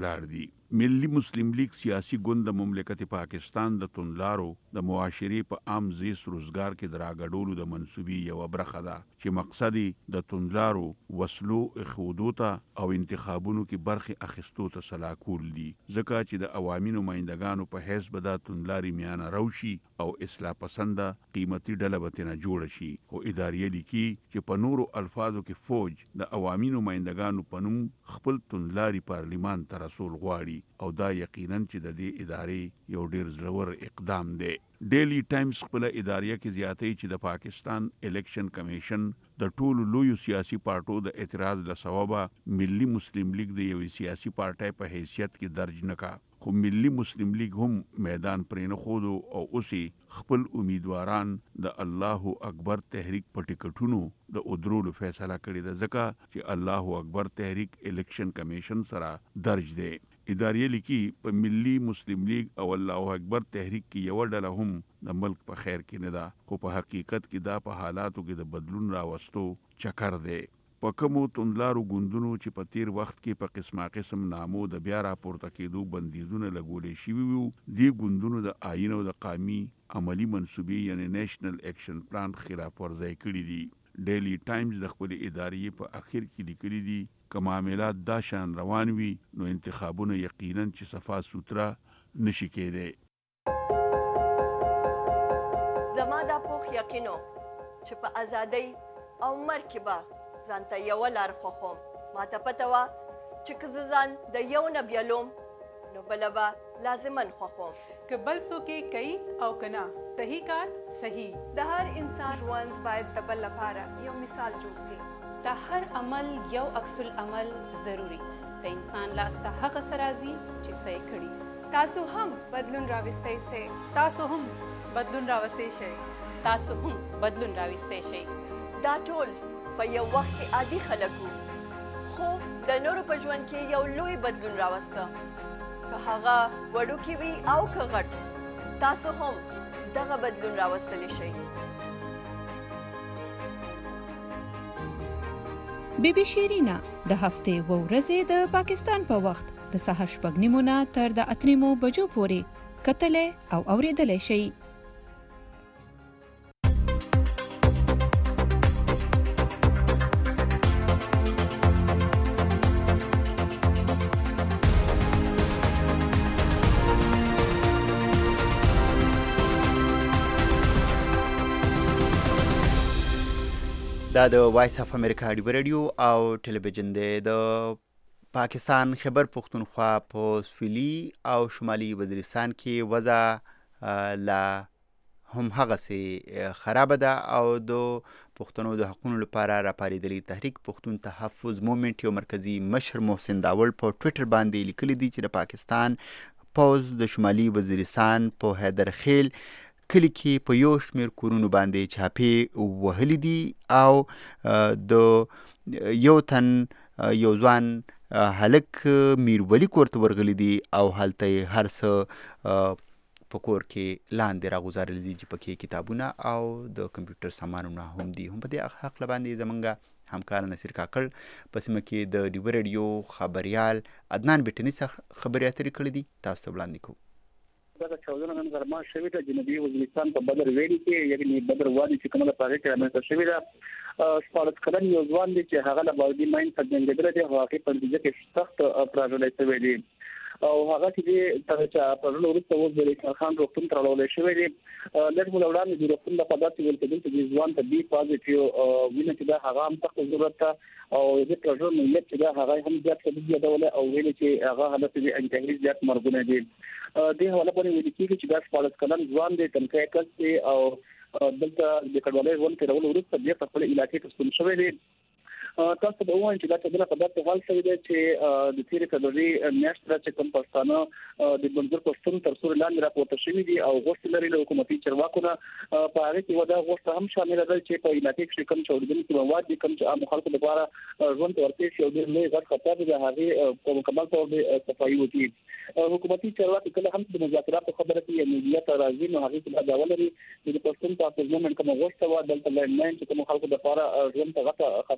ولاړ دي. ملي مسلم لیگ سیاسي ګوند د مملکت پاکستان د توندلارو د معاشري په عام زیس روزګار کې د راګډولو د منسوبي یو برخه ده چې مقصد د توندلارو وسلو اخودو ته او انتخابونو کې برخه اخیستو ته سلاکول دي، ځکه چې د عوامي نمائندګانو په حیث به د توندلاري میانه روشي او اصلاح پسنده قیمتي ډله به ترنه جوړه شي. خو ادارې لیکي چې په نورو الفاظو کې فوج د عوامي نمائندګانو په نوم خپل توندلاري پارلیمان ته رسول غواړي او دا یقینا چې د دې ادارې یو ډیر زړور اقدام دی. ډیلی ټایمز خپل اداریه کې زیاتې چې د پاکستان الیکشن کمیشن د ټولو لویو سیاسي پارټو د اعتراض له سببه ملي مسلم لیگ د یو سیاسي پارټۍ په حیثیت کې درج نکا، خو ملي مسلم لیگ هم میدان پرې نه خودو او اوسې خپل امیدواران د الله اکبر تحریک په ټکټونو د ادرولو فیصله کړې ده، ځکه چې الله اکبر تحریک الیکشن کمیشن سره درج دی. ادارې لیکي په ملي مسلم لیگ او الله اکبر تحریک کې یو ډله هم د ملک په خیر کې نه ده، خو په حقیقت کې دا په حالاتو کې د بدلون راوستو چکر دی. په کومو توندلارو ګوندونو چې په تیر وخت کې په قسمه قسم نامو د بیا راپورته کېدو بندیزونه لګولې شوي وو، دې ګوندونو د آئین او د قومي عملی منصوبې یعنی نیشنل ایکشن پلان خلاف ورزي کړي دي. ډیلی ټایمز د خپل ادارې په اخر کې لیکلي دي که معاملات دا شان روان وي نو انتخابونه یقینا چې صفا سوتره نشي کېدی. زما دا پوخ یقینو چې په ازادۍ او مرګ کې به ځان ته یوه لار خوښوم. ما ته پته وه چې که زه ځان د یو نه بیلوم نو بله به لازمن خوښوم. که بل څوک یې کوي او که نه صحیح کار صحیح. د هر انسان ژوند باید د بل لپاره یو مثال جوړ شي. د هر عمل یو عکس العمل ضروري. د انسان لاس ته هغه څه راځي چې څه یې کړي. تاسو هم بدلون راوستی سئ. تاسو هم بدلون راوستی شئ. تاسو هم بدلون راوستی شئ. دا ټول په یو وخت کې عادي خلک وو، خو د نورو په ژوند کې یو لوی بدلون راوسته، که هغه وړوکی وي او که غټ. تاسو هم دغه بدلون راوستلی شئ. بی بی شیرینا د هفتې و ورځې د پاکستان په وخت د سهار شپږ نیمو نه تر د اته نیمو بجو پورې کتلی او اوریدلی شئ. دا د وایس اف امریکا رادیو او ټلویزیون دی. د پاکستان خیبر پختونخوا په سویلي او شمالي وزیرستان کې وضع لا هم هغسې خرابه ده او د پښتنو د حقونو لپاره راپارېدلي تحریک پښتون تحفظ مومنټ یو مرکزي مشر محسن داول په ټویټر باندې لیکلي دي چې د پاکستان پوځ د شمالي وزیرستان په حیدرخیل کلی کې په یو شمېر کورونو باندې چاپې وهلي دي او د یو تن یو ځوان هلک میرولی کور ته ورغلی دي او هلته یې هر څه په کور کې لاندې راغوځارلی دي چې پکې کتابونه او د کمپیوټر سامانونه هم دي. هم په دې حق باندې زمونږ همکار نصیر کاکړ په سیمه کې د ډیو ریډیو خبریال عدنان بیټني څخه خبرې اترې کړې دي. تاسو ته وړاندې کوو. دا چاودنه نن غرما شوې ده جنوبي وزیرستان په بدر ویلي کې، یعنی بدر وادي چې کومه په هغه کې رامنځته شوې ده. شپاړس کلن یو ځوان دی چې هغه له باندې ماین څخه جنګېدلی دی، هغه په نتیجه کې سخت پراژلی شوی دی او هغه چې تر چې پرلو وروسته اوس د خان روغتون ته راوړل شوی دی. لږ مو وړاندې د روغتون لخوا داسې ویل کېدل چې ځوان ته بي پازیټیو وینه چې دا هغه هم سخت ضرورت ده او د پرلو ملت چې دا هغه هم زیات شدید یادوله او ویل چې هغه حالت یې انتهایی زیات مرګونه دي. د حواله باندې ویل کېږي چې دا شپاړس کلن ځوان دی، تنکۍ کس دی او دلته د کډوالۍ ژوند تېرولو وروسته بیا په خپل علاقې کې ستون شوی دی. تاسو به وایئ چې دا څنګه په داسې حال شوی دی چې د تېرې فبروري میاشت را چې کوم پښتانه د منظور پښتون تر سوري لاندې راپورته شوي دي او غوښتې لري له حکومتي چارواکو نه په هغې کې دا غوښتنه هم شامله ده چې په علاقې کښې کوم چاودېدونکي مواد دي، کوم چې عامو خلکو لپاره ژوند ته ورپېښ شي او ډېر لوی غټ خطر دی، د هغې په مکمل ډول د صفایي وکړي. حکومتي چارواکي کله هم د مذاکراتو خبره کوي، میډیا ته راځي نو هغې کې دا دعوه لري چې د پښتون تحفظ مومنټ کومه غوښتنه وه دلته لینډلاین چې کومو خلکو لپاره ژوند ته غټه خطره وه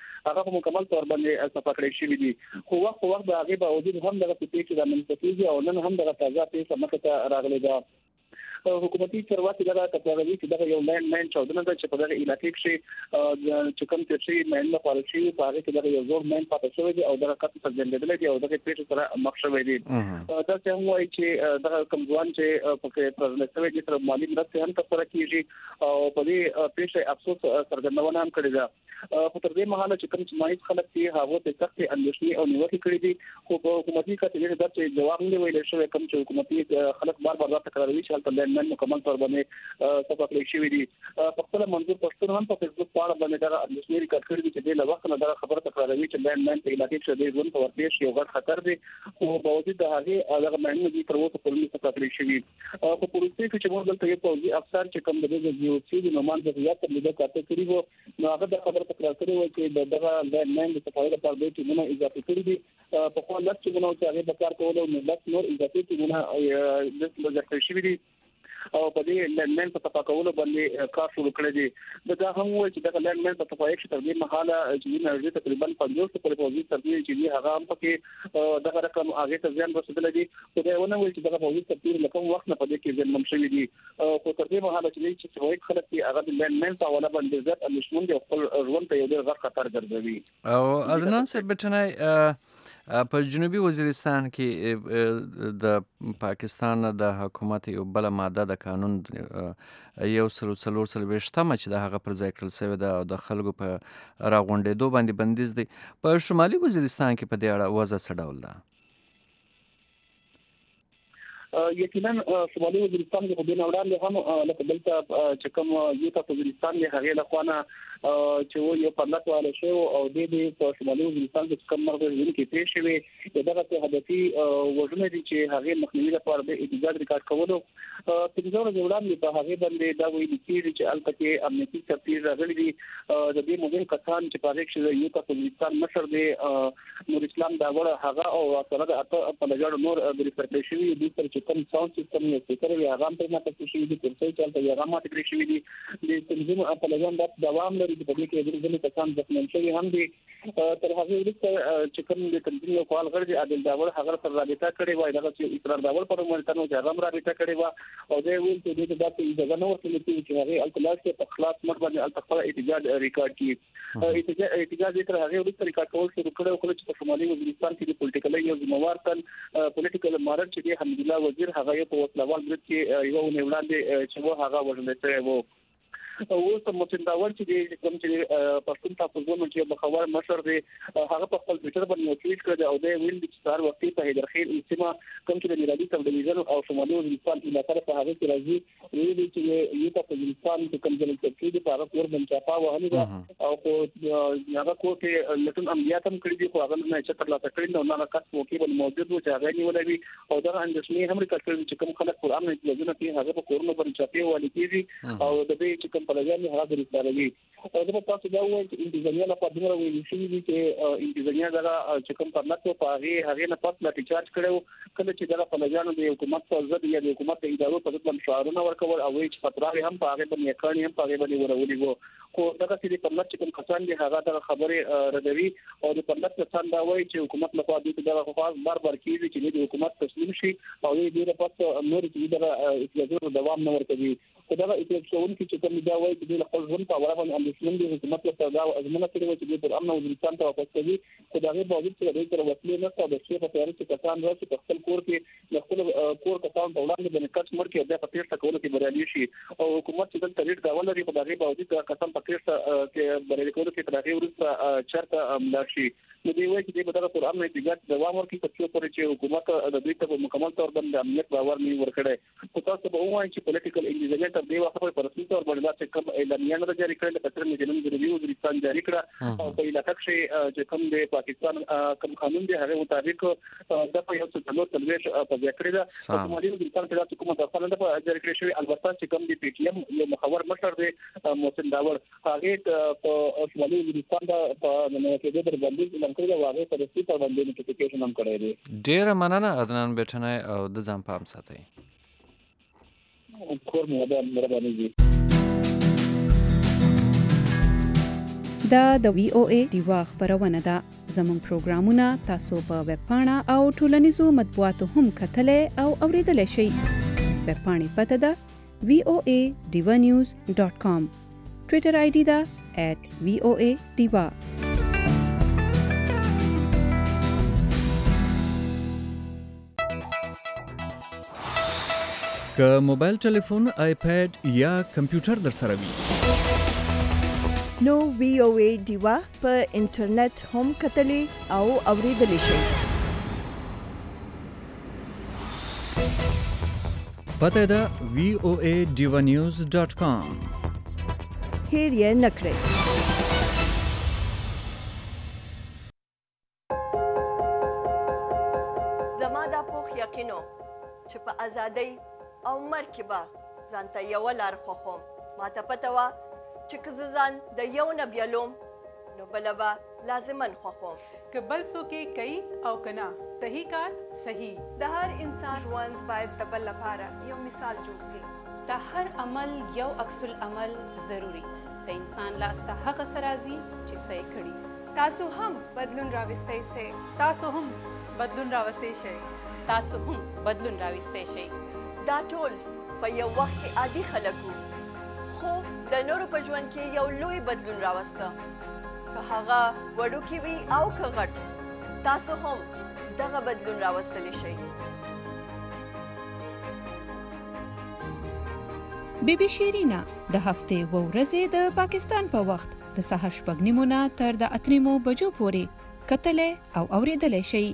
هغه په مکمل تور باندې صفه کړی شوی دي خو وخت وخت د هغه باوجود هم دغه پیښې د منځتیږي او نن هم دغه تازه پیښه مخ ته راغلي ده حکومتي چارواکي دغه کتابوي چې دغه یو لاین لاین چودنه ده چې په دغه علاقې کې چې کوم ترشي ماین نه پاره شي په هغه کې دغه یو زور ماین پاتې شوی دی او دغه کټ څخه جنډل دی او دغه پیټ سره مخ شوی دی دا څه هم وایي چې دغه کمزوان چې په کې پرلسوي د تر مالی مرسته هم تر کېږي او په دې پیټ افسوس څرګندونه هم کړې ده خو تر دې مهاله چې کوم سمایي خلک چې هغه ته سخت اندېښنې او نیوکې کړې دي خو په حکومتي کتابونو د چې جواب نه ویل شوی کوم چې حکومتي خلک بار بار تکراروي چې حالت نن مکمل تور باندې صفه کړی شوی دي په خپل منظور پښتون هم په فیسبوک باندې باندې دا اندېښنې ریکارډ کړې دي چې د وخت نه دا خبره تکراروي چې لاین لاین په علاقې کې د ژوند په ورپېښ یو غټ خطر دی او باوجود د هغه هغه معنی دي تر اوسه پرې صفه کړی شوی په پولیسو کې چې موږ دلته یو پوځي افسر چې کوم د جیو سی د نومان د ریاست لیدل کاته کړی وو نو هغه د خبره تکرار کړی وو چې دغه لاین لاین د صفایي لپاره د ټیمونو اضافه کړی دي په خپل لږ چې نو چې هغه د کار کولو نو لږ نور اضافه ټیمونه د لږ شوی دي او په دې لندن په صفه کولو باندې کار شروع کړی دی دا هم وایي چې د لندن په صفایي کې تر دې مهاله چې نه تقریبا پنځوس پر پوزي ترتیب چې هغه هم پکې دغه رقم هغه ته ځان رسیدل دي خو دا ونه وایي چې دغه پوزي ترتیب لکه وخت نه په دې کې ځان ممشوي دي خو تر دې مهاله چې چې صفایي خلک چې هغه د لندن په ولا باندې ځات اندشمن دي خپل ژوند ته یو ډېر غټ خطر ګرځوي او عدنان صاحب بټنای په جنوبي وزیرستان کې د پاکستان د حکومت یو بل ماده د قانون یو سل څلور څلوېښتمه چې د هغه پر ځای کړل شوې ده او د خلکو په راغونډېدو باندې بندیز دی په شمالي وزیرستان کې په دې اړه وضع څه ډول ده یقینا شمالي وزیرستان کې په دې وړاندې هم لکه دلته چې کوم یو تاسو وزیرستان دی هغه له خوانه چې یو پرلط واله شو او د دې په شمالي وزیرستان کې کوم مرګ ژوند کې پیښ شوی دغه ته هدفي وژنه دي چې هغه مخنیوي لپاره د احتجاج ریکارډ کولو په دې ډول وړاندې په هغه باندې دا ویل کېږي چې البته امنیتي تفتیش راغلي دي د دې مهم کسان چې په هغه کې یو تاسو وزیرستان مشر دی نور اسلام دا وړ هغه او سره د اته په لږ نور د ریفرټ شوی دي چې کوم ساوند سیستم یې ستاره یا هغه په ماته کې شوی دي چې څه چې هغه ماته کې شوی دي د تنظیم په لګون د دوام لري په دې کې د ځینې کسان ځکه شوی هم دي تر هغه وروسته چې کوم د تنظیم یو فعال غړي عادل داور هغه سره رابطه کړې وای دغه چې اقرار داور پر ملتنو چې هغه رابطه کړې و او دا ویل چې د دې اجازه نه ورکړي چې هغه الکلاس په خلاص مر باندې التخفل احتجاج ریکارډ کړي احتجاج احتجاج تر هغه وروسته ریکارډ کول شروع کړو چې په شمالي وزیرستان کې د پولیټیکل یو ذمہوار تن پولیټیکل مارچ چې حمد الله وزیر هغه په وسلوال برت کې یو نه وړاندې چې هغه وژل شوی وو او اوس متنداور چې کوم چې پښتون تاسو زموږ چې بخوار مشر دی هغه په خپل ټویټر باندې ټویټ کړ او دا ویل چې سار وخت په هدر خیر استماع کوم چې د ملي تلویزیون او شمالي وزیرستان علاقې په هغه کې راځي ویل چې یو تاسو وزیرستان کې کوم ځل چې د پاره کور باندې چاپا وهلي دا او په هغه کو کې لټون عملیات هم کړی دي خو هغه نه چې تر لا تکړه نو نه کټ موقع باندې موجود و چې هغه نیولوي او دا اندښنې هم ریکارډ کړی چې کوم خلک قرآن نه تلویزیون کې هغه په کورونو باندې چاپی ولې کیږي او د دې چې کوم په لګیان هغه درځي او دا تاسو دا وایي چې انتظامیه له پدمر ویل شي چې انتظامیه دا چې کوم پرلط په هغه هغه نه پات لا ریچارج کړو کله چې دا په لګیانو د حکومت په ضد یا د حکومت د ادارو په ضد مشاورونه ورکول او چې پتراري هم په هغه باندې کړنی هم په هغه باندې ورولې وو خو دا چې پرلط چې کوم کسان دي هغه دا خبره ردوي او د پرلط کسان دا وایي چې حکومت له خوا د دا خواص بار بار کیږي چې د حکومت تسلیم شي او دې د پات نور چې دا اجازه دوام نه ورکوي خدای دې څون کې چې کوم دا وایي چې د خپل ژوند په اړه باندې اندېښمن دي حکومت له دا ازمنه کړې چې د امن او وزیرستان ته واپس کوي خدای دې باور چې دې تر وسلې نه ستاسو د شي په تیاري کې کسان راځي په خپل کور کې خپل کور کسان په وړاندې باندې کټ مر کې د پټیسته کولو کې بریالي شي او حکومت چې د تریټ دا ولري خدای دې باور چې کسان پټیسته کې بریالي کولو کې ترغیب ورسره چرته املا شي نو دی وایي چې د بدر قرآن احتجاج دوام ورکړي په څو پورې چې حکومت د دې ته مکمل تور باندې امنیت باور نه ورکړي خو تاسو به وایي چې پولیټیکل انګیزمنت تر دې وخت په رسمي تور باندې چې کوم اعلامیه نه جاری کړل په تر مجلس د ریویو وزیرستان جاری کړه او په علاقه کې چې کوم د پاکستان کوم قانون دی هغه مطابق د په یو څه څلور تلويش په ذکر ده په مالي وزیرستان کې د حکومت ځخه په جاری کړی شوی البته چې کوم د پی ټی ایم یو مخور مشر دی محسن داور هغه په مالي وزیرستان د په کې د باندې لمکړي واغې په رسمي تور باندې نوټیفیکیشن هم کړی دی ډیر مننه عدنان بټنای او د ځان پام ساتي کور مو ده مهرباني دا د وی او ای ډیوا خبرونه ده. زموږ پروګرامونه تاسو په ویب پاڼه او ټولنیزو مطبوعاتو هم کتلای او اوریدلای شئ. ویب پاڼې پته ده وی او ای ډیوا نیوز ډاٹ کام. ټویټر آی ډي ده ایٹ وی او ای ډیوا. که موبایل ټلیفون، آیپیډ یا کمپیوټر در سره وي نو وی او ای ډیوا په انټرنیټ هم کتلی او اوریدلی شئ. پته ده وی او ای ډیوا نیوز ډاٹ کام. هیر یې نه کړئ. زما دا پوخ یقینو چې په ازادۍ او مرګ کې به ځان ته یوه لار خوښوم. ما ته پته وه چې که زه ځان د یو نه بیلوم نو بله به لازما خوښوم. که بل څوک یې کوي او که نه صحیح کار صحیح. د هر انسان ژوند باید د بل لپاره یو مثال جوړ شي. د هر عمل یو عکس العمل ضروري. د انسان لاس ته هغه څه راځي چې څه یې کړي. تاسو هم بدلون راوستی شئ. تاسو هم بدلون راوستی شئ. تاسو هم بدلون راوستی شئ. دا ټول په یو وخت کې عادي خلک وو، خو د نورو په ژوند کې یو لوی بدلون راوسته. که هغه وړوکی وي او که غټ، تاسو هم دغه بدلون راوستلی شئ. بی بی شیرینا د هفتې و ورځې د پاکستان په وخت د سهار شپږ نیمو نه تر د اته نیمو بجو پورې کتلی او اوریدلی شئ.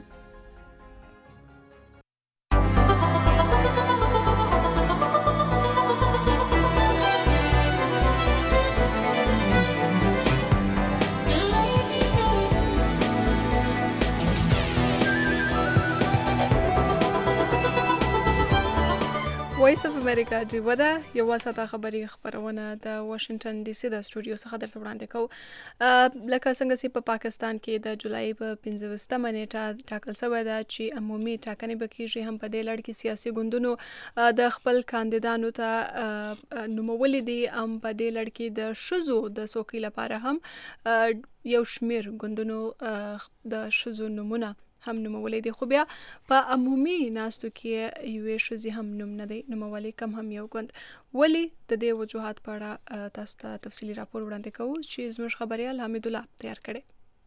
وایس اف امریکا ډیوا ده. یوه ساعته خبري خبرونه د واشنگټن ډي سي د سټوډیو څخه درته وړاندې کوو. لکه څنګه چې په پاکستان کې د جولای په پنځه ویشتمه نیټه ټاکل شوې ده چې عمومي ټاکنې به کېږي. هم په دې لړ کې سیاسي ګوندونو د خپل کاندیدانو ته نومولي دي. هم په دې لړ کې د ښځو د څوکۍ لپاره هم یو شمېر ګوندونو د ښځو نومونه هم نومولي دي، خو بیا په عمومي ناستو کې یوې ښځې هم نوم نه دی نومولی، کم هم یو ګوند. ولې د دې وجوهات په اړه تاسو ته تفصیلي راپور وړاندې کوو چې زموږ خبریال حمید الله تیار کړی.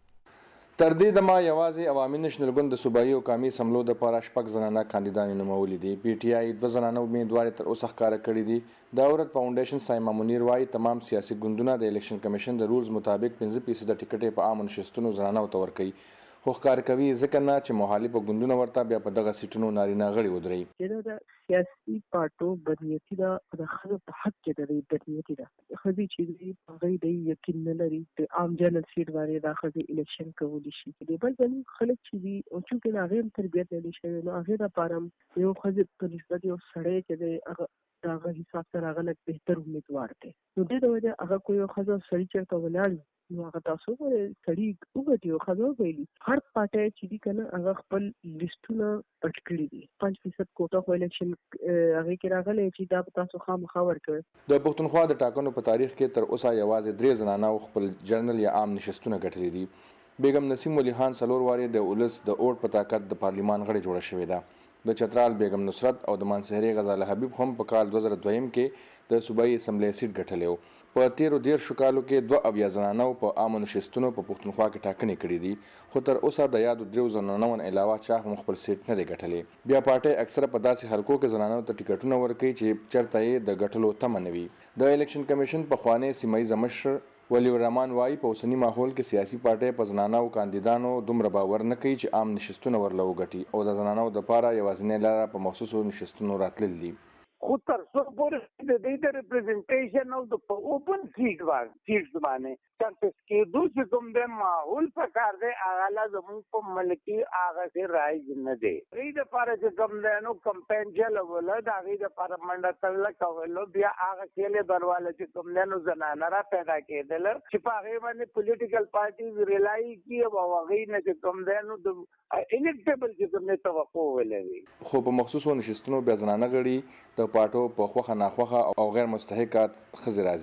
تر دې دمه یوازې عوامي نشنل ګوند د صوبایي او قومي سملو دپاره شپږ زنانه کاندیدانې نومولي دي. پی ټي آی دوه زنانه امیدوارې تر اوسه ښکاره کړي دي. د اورد فاونډیشن سایما منیر وایي تمام سیاسي ګوندونه د الیکشن کمیشن د رولز مطابق پنځه فیصده ټیکټې په عامو نشستونو زنانو ته ورکوي، خو ښکار کوي ځکه نه چې مخالفه ګوندونه ورته بیا په دغه سیټونو نارینه غړي ودروي. دا سیاسي پارټو بدنیتي ده، د ښځو په حق کې د بدنیتي ده. ښځې چې دي هغه د یقین نه لري د عام جنرال سیټ باندې دا ښځې الیکشن کولی شي. د بل ځینې خلک چې دي او چې د هغې هم تربیت نه دي شوی، نو هغې لپاره یو ښځې په نسبت یو سړی چې دی هغه د هغه حساب سره هغه لږ بهتر امیدوار دی. نو دې د وجې هغه کوم یو ښځه سړي چېرته ولاړ وي نو هغه تاسو سړي وګټي او ښځه وبایلي. هر پارټۍ چې دي که نه هغه خپل لیسټونه پټ کړي دي. پنځ فیصد کوټه خو الیکشن هغې کې راغلی چې دا به تاسو خامخا ورکوي. د پښتونخوا د ټاکنو په تاریخ کې تر اوسه یوازې درې زنانو خپل جرنل یا عام نشستونه ګټلي دي. بیګم نسیم ولی خان څلور وارې د ولس د اوټ په طاقت د پارلیمان غړې جوړه شوې ده. د چترال بیګم نصرت او د مانسهرې غزاله حبیب هم په کال دوه زره دویم کې د صوبایي اسمبلی سیټ ګټلی و. په تیرو دیرشو کالو کې دوه اویا زنانو په عامو نشستونو په پښتونخوا کې ټاکنې کړي دي، خو تر اوسه د یادو دریو زنانو علاوه چا هم خپل سیټ نه دی ګټلی. بیا پارټۍ اکثره په داسې حلقو کې زنانو ته ټیکټونه ورکوي چې چېرته یې د ګټلو تمه نه وي. د الیکشن کمیشن پخوانی سیمه ییز مشر ولی الرحمن وایي په اوسني ماحول کې سیاسي پارټۍ په زنانو کاندیدانو دومره باور نه کوي چې عام نشستونه ورله وګټي او د زنانو دپاره یوازینۍ لاره په مخصوصو نشستونو راتلل دي. خو تر څو پورې د دې د ریپرزنټیشن او د اوپن سیټ سیټس باندې چانسز کېدو چې کوم د ماحول په کار دی هغه لا زموږ په ملک کې هغه څه رایج نه دی. دې دپاره چې کوم دی نو کمپین چلوله د هغې دپاره منډه تړله کولو، بیا هغه کېلې برواله چې کوم دی نو زنانه را پیدا کېدله چې په هغې باندې پولیټیکل پارټیز ریلای کړي او هغې نه چې کوم دی نو د الکټیبل چې کوم دی توقع ولري. خو په مخصوصو نشستونو بیا زنانه غړي د پارټو په خوښه ناخوښه او غیر مستحقات ښځې راځي.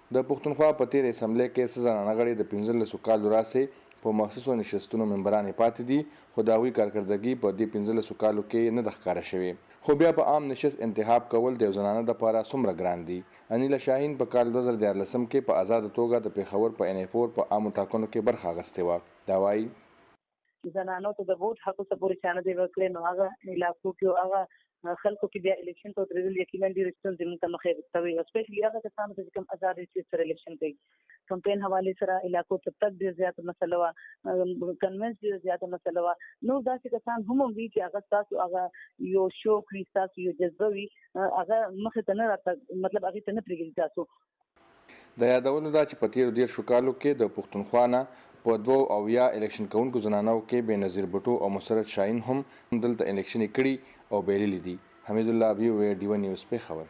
د پښتونخوا په تیر اسمبلی کې څه زنانه غړي د پنځلسو کالو راسې په مخصوصو نشستونو ممبرانې پاتې دي خو د هغوی کارکردګي په دې پنځلسو کالو کې نه ده ښکاره شوې خو بیا په عام نشست انتخاب کول د یو زنانه دپاره څومره ګران دي انیله شاهین په کال دوه زره دیارلسم کې په ازاده توګه د پېښور په ان اف اور په عامو ټاکنو کې برخه اخیستې وه دا وایي زنانو ته د ووټ حق څه پورې چانه دی ورکړی نو هغه علاقو کې هغه خلکو کې بیا الیکشن ته درېدل یقینا ډېرې ستونزې موږ ته مخې کوي اسپیشلي هغه کسانو ته چې کوم ازاد دي چې سره الیکشن کوي کمپین حوالې سره علاقو ته تک ډېر زیاته مسله وه کنوینس ډېره زیاته مسله وه نور داسې کسان هم وي چې هغه ستاسو هغه یو شوق وي ستاسو یو جذبه وي هغه مخې ته نه راتګ مطلب هغې ته نه پرېږدي تاسو د یادولو دا چې په تېرو دېرشو کالو کې د پښتونخوا نه په دوو اویا الیکشن کوونکو زنانو کې بېنظیر بټو او مسرت شاهین هم دلته الیکشن کړي او بایللي دي حمید الله وی او ډیو نیوز پېښور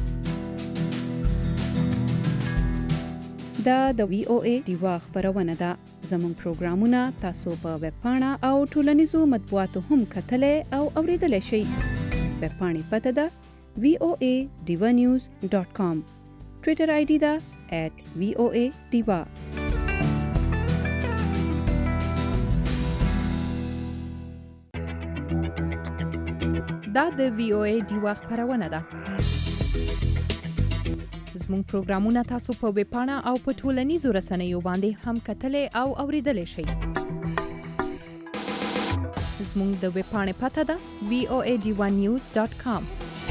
دا د وی او ای ډیوا خبرونه ده زموږ پروګرامونه تاسو په ویب پاڼه او ټولنیزو مطبوعاتو هم کتلای او اوریدلای شئ ویب پاڼې پته ده وی او ای ډیوا نیوز ډاٹ کام ټویټر آی ډي ده ایٹ وی او ای ډیوا دا د وی او ای ډیوا خبرونه ده زموږ پروګرامونه تاسو په ویب پاڼه او په ټولنیزو رسنیو باندې هم کتلای او اوریدلای شئ زموږ د ویب پاڼې پته ده وی او ای ډیوا نیوز ډاٹ کام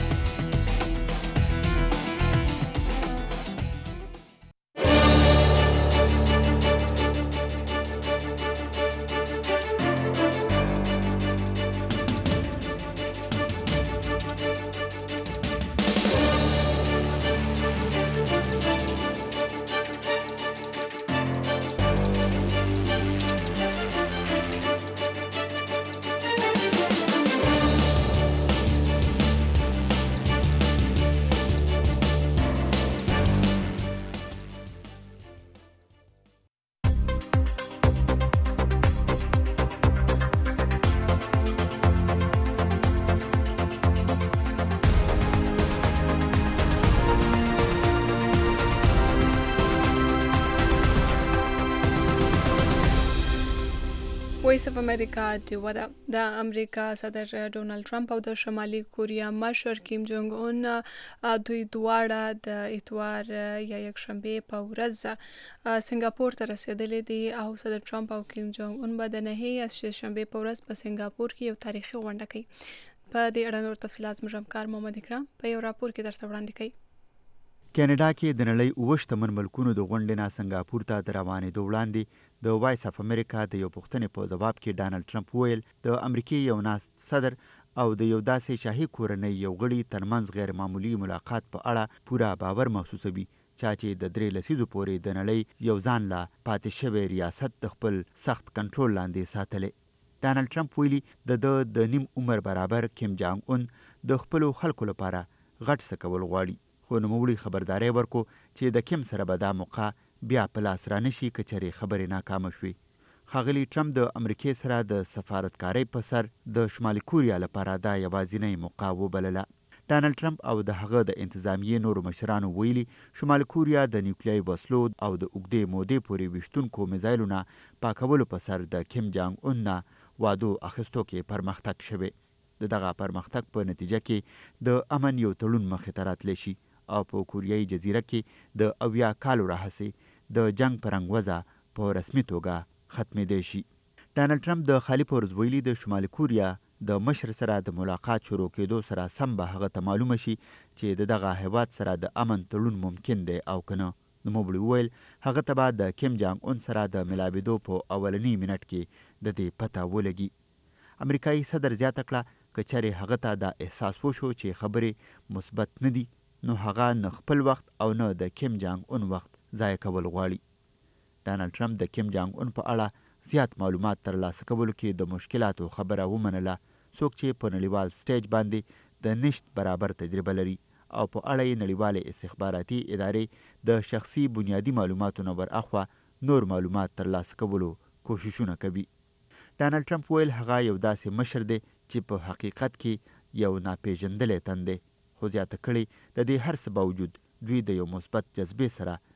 وایس اف امریکا ډیوا ده د امریکا صدر ډونالد ټرمپ او د شمالي کوریا مشر کیم جونګ اون دوی دواړه د اتوار یا یکشنبه په ورځ سنگاپور ته رسیدلي دي او صدر ټرمپ او کیم جونګ اون به د نهي از شنبه په ورځ په سنگاپور کې یو تاریخي غونډه کوي په دې اړه نور تفصيلات زموږ همکار محمد اکرام په یو راپور کې درته وړاندې کوي کینیډا کې د نړۍ اوه شتمن ملکونو د غونډې نه سنگاپور ته د روانېدو وړاندې د وایس اف امریکا د یو پوښتنې په ځواب کې ډانلډ ټرمپ ویل د امریکای یو ناست صدر او د یو داسې شاهي کورنۍ یو غړي ترمنځ غیر معمولی ملاقات په اړه پوره باور محسوسوي چا چې د درې لسیزو پورې د نړۍ یو ځان لا پاتې شوی ریاست د خپل سخت کنټرول لاندې ساتلی ډانلډ ټرمپ ویلي د د نیم عمر برابر کیم جانګ اون د خپل خلکو لپاره غټ څه کول غواړي خو نوموړي خبرداري ورکو چې د کیم سره به دا موقع بیا په لاس رانشي که چېرې خبرې ناکامه شوي ښاغلي ټرمپ د امریکې سره د سفارتکارۍ په سر د شمالي کوریا لپاره دا یوازینۍ موقع وبلله ډانلډ ټرمپ او د هغه د انتظامیې نورو مشرانو ویلي شمالي کوریا د نیوکلیایي وسلو او د اوږدې مودې پورې ویشتونکو میزایلونه پاکولو په سر د کیم جانګ اون نه وعدو اخیستو کې پرمختګ شوی د دغه پرمختګ په نتیجه کې د امن یو تړون مخې ته راتلی شي او په کوریایي جزیره کې د اویا کالو راهیسې د جنگ په رنګوزه په رسمي توګه ختمېدی شي ډانلډ ټرمپ د خالي په ورځ ویلي د شمالي کوریا د مشر سره د ملاقات شروع کېدو سره سم به هغه ته معلومه شي چې د دغه هیواد سره د امن تړون ممکن دی او که نه نوموړي وویل هغه ته به د کیم جانګ اون سره د ملاوېدو په اولني منټ کې د دې پته ولګي امریکایي صدر زیاته کړه که چېرې هغه ته دا احساس وشو چې خبرې مثبت نه دي نو هغه نه خپل وخت او نه د کیم جانګ اون وخت ضایع کول غواړي ډانلډ ټرمپ د کیم جانګ اون په اړه زیات معلومات ترلاسه کولو کې د مشکلاتو خبره ومنله څوک چې په نړیوال سټیج باندې د نشت برابر تجربه لري او په اړه یې نړیوالې استخباراتي ادارې د شخصي بنیادي معلوماتو نه ورأخوا نور معلومات ترلاسه کولو کوششونه کوي ډانلډ ټرمپ ویل هغه یو داسې مشر دی چې په حقیقت کې یو ناپېژندلی تن دی خو زیاته کړې د دې هر څه باوجود دوی د یو مثبت جذبې سره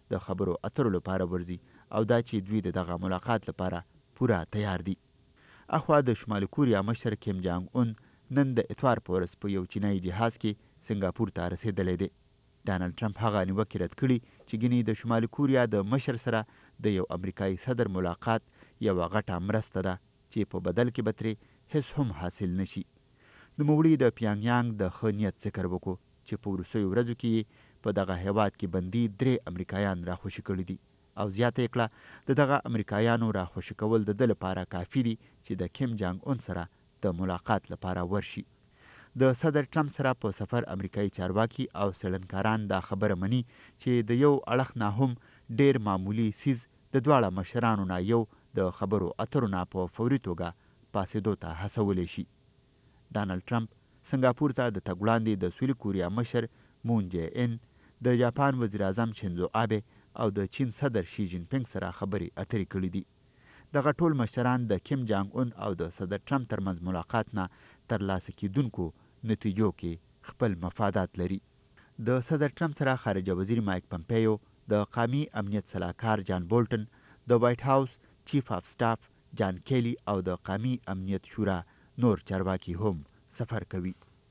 د خبرو اترو لپاره ورځي او دا چې دوی د دغه ملاقات لپاره پوره تیار دي. اخوا د شمالي کوریا مشر کیم جانګ اون نن د اتوار په ورځ په یو چینایي جهاز کې سنګاپور ته رسېدلی دی. ډانلډ ټرمپ هغه نیوکې رد کړي چې ګینې د شمالي کوریا د مشر سره د یو امریکایي صدر ملاقات یوه غټه مرسته ده چې په بدل کې به ترې هیڅ هم حاصل نشي. نوموړي د پیانګیانګ د ښه نیت ذکر وکړو چې په وروستیو ورځو کې په دغه هیواد کې بندي درې امریکایان راخوشي کړي دي او زیاته یې کړه د دغه امریکایانو راخوشي کول د ده لپاره کافي دي چې د کیم جانګ اون سره د ملاقات لپاره ورشي. د صدر ټرمپ سره په سفر امریکایي چارواکي او څېړنکاران دا خبره مني چې د یو اړخ نه هم ډیر معمولی سیز د دواړه مشرانو نه یو د خبرو اترو نه په فوري توګه پاسېدو ته هڅولی شي. ډانلډ ټرمپ سنګاپور ته د تګ وړاندې د سویلي کوریا مشر مون جې ان، د جاپان وزیر اعظم شینزو آبې او د چین صدر شي جین پینګ سره خبرې اترې کړي دي. دغه ټول مشران د کیم جانګ اون او د صدر ټرمپ ترمنځ ملاقات نه ترلاسه کیدونکو نتیجو کې خپل مفادات لري. د صدر ټرمپ سره خارجه وزیر مایک پمپیو، د قومي امنیت سلاکار جان بولټن، د وایټ هاوس چیف اف سټاف جان کیلی او د قومي امنیت شورا نور چارواکي هم سفر کوي.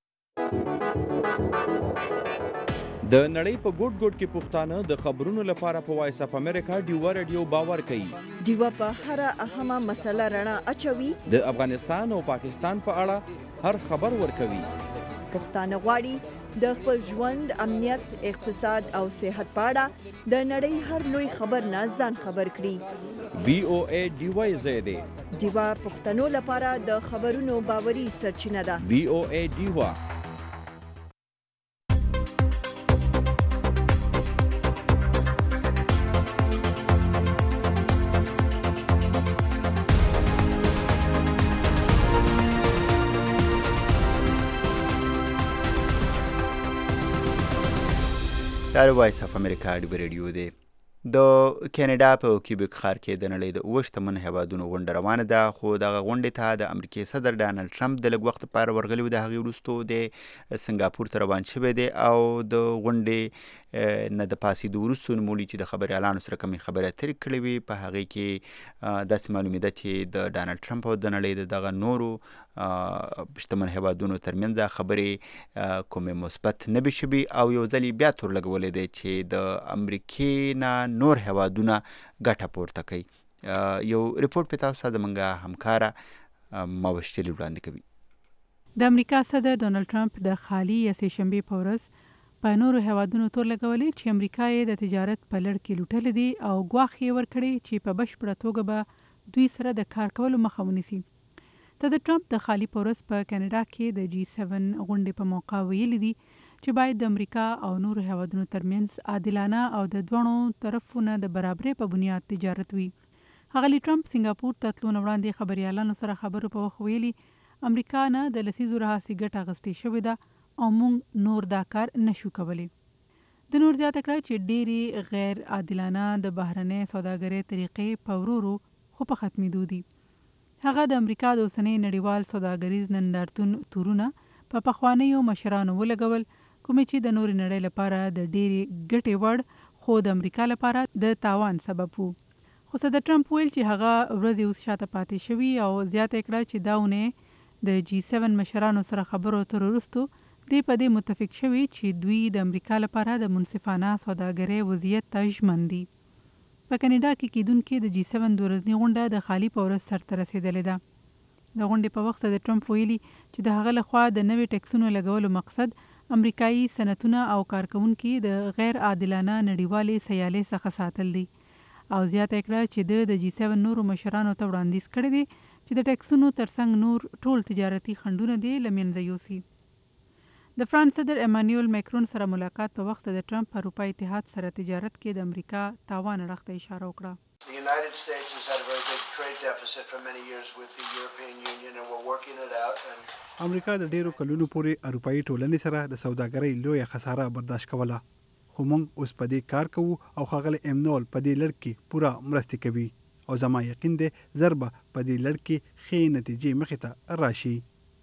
د نړۍ په ګوټ ګوټ کې پښتانه د خبرونو لپاره په وایس اف امریکا ډیوا رادیو باور کوي. ډیوا په هر اهمه مسله رڼا اچوي. د افغانستان او پاکستان په اړه هر خبر ورکوي. پښتانه غواړي د خپل ژوند، امنیت، اقتصاد او صحت په اړه د نړۍ هر لوی خبر نه ځان خبر کړي. وی او ای ډیوا زیاده ډیوا پښتنو لپاره د خبرونو باوري سرچینه ده. وی او ای ډیوا. دا وایس اف امریکا ډیو ریډیو دی. د کینیډا په کیوبیک ښار کې د نړۍ د اوه شتمن هیوادونو غونډه روانه ده، خو دغه غونډې ته د امریکې صدر ډانلډ ټرمپ د لږ وخت لپاره ورغلی و. د هغې وروستو د سنګاپور ته روان شوی دی او د غونډې نه د پاسېدو وروستو نوموړي چې د خبریالانو سره کومې خبرې اترې کړې وې په هغې کې داسې معلومېده چې د ډانلډ ټرمپ او د نړۍ د دغه نورو شتمن هیوادونو ترمنځ خبرې کومې مثبت نه وي شوي او یو ځل بیا تور لګولی دی چې د امریکې نه نور هیوادونه ګټه پورته کوي. یو ریپورټ په تاسو زمونږ همکاره ماوشتلی وړاندې کوي. د امریکا صدر ډونالډ ټرمپ د خالي یا سه شنبې په ورځ په نورو هیوادونو تور لګولي چې امریکا یې د تجارت په لړ کې لوټلې دي او ګواښ یې ورکړی چې په بشپړه توګه به دوی سره د کار کولو مخه ونیسي. صدر ټرمپ د خالي په ورځ په کاناډا کې د جی سیون غونډې په موقع ویلي دي چې باید د امریکا او نورو هیوادونو ترمنځ عادلانه او د دوه طرفونو د برابرۍ په بنیاد تجارت وي. ښاغلي ټرمپ سنګاپور ته تلو نه وړاندې خبریالانو سره خبرو په وخت ویلي امریکا نه د لسیزو راهیسې ګټه اخیستې شوې ده او موږ نور دا کار نشو کولی. د نور زیاته کړه چې ډېرې غیر عادلانه د بهرنۍ سوداګرۍ طریقې په ورو ورو خو په ختمېدو دي. هغه د امریکا د اوسنۍ نړیوال سوداګریز نندارتون تورونه په پخوانیو مشرانو ولګول کومې چې د نورې نړۍ لپاره د ډېرې ګټې وړ خو د امریکا لپاره د تاوان سبب وو. خو صدر ټرمپ ویل چې هغه ورځې اوس شاته پاتې شوي او زیاته کړه چې دا اونۍ د جی سیون مشرانو سره خبرو اترو وروستو دې په دې متفق شوي چې دوی د امریکا لپاره د منصفانه سوداګرۍ وضعیت ته ژمن دي. په کاناډا کې کیدونکې د جی سیون د ورځنۍ غونډه د خالي په ورځ سرته رسېدلې ده. د غونډې په وخت د ټرمپ ویلي چې د هغه لخوا د نوي ټکسونو لګولو مقصد امریکایي صنعتونه او کارکونکي د غیر عادلانه نړیوالې سیالۍ څخه ساتل دي او زیاته کړه چې د جی سیون نورو مشرانو ته وړاندیز کړی دی چې د ټکسونو ترڅنګ نور ټول تجارتي خنډونه دې له منځه یوسي. د فرانس صدر امانوئل ماکرون سره ملاقات په وخت د ټرمپ په اروپا اتحاد سره تجارت کې د امریکا تاوان اړخ ته اشاره وکړه. The United States has had a very big trade deficit for many years with the European Union and we're working it out. And امریکا د ډیرو کلونو پورې اروپאי ټولنې سره د سوداګرۍ لویه خساره برداشت کوله. خو موږ اوس په دې کار کوو او ښاغلی امانوئل په دې لړ کې پوره مرستې کوي او زما یقین دی ضربه په دې لړ کې ښې نتیجې مخې ته راشي.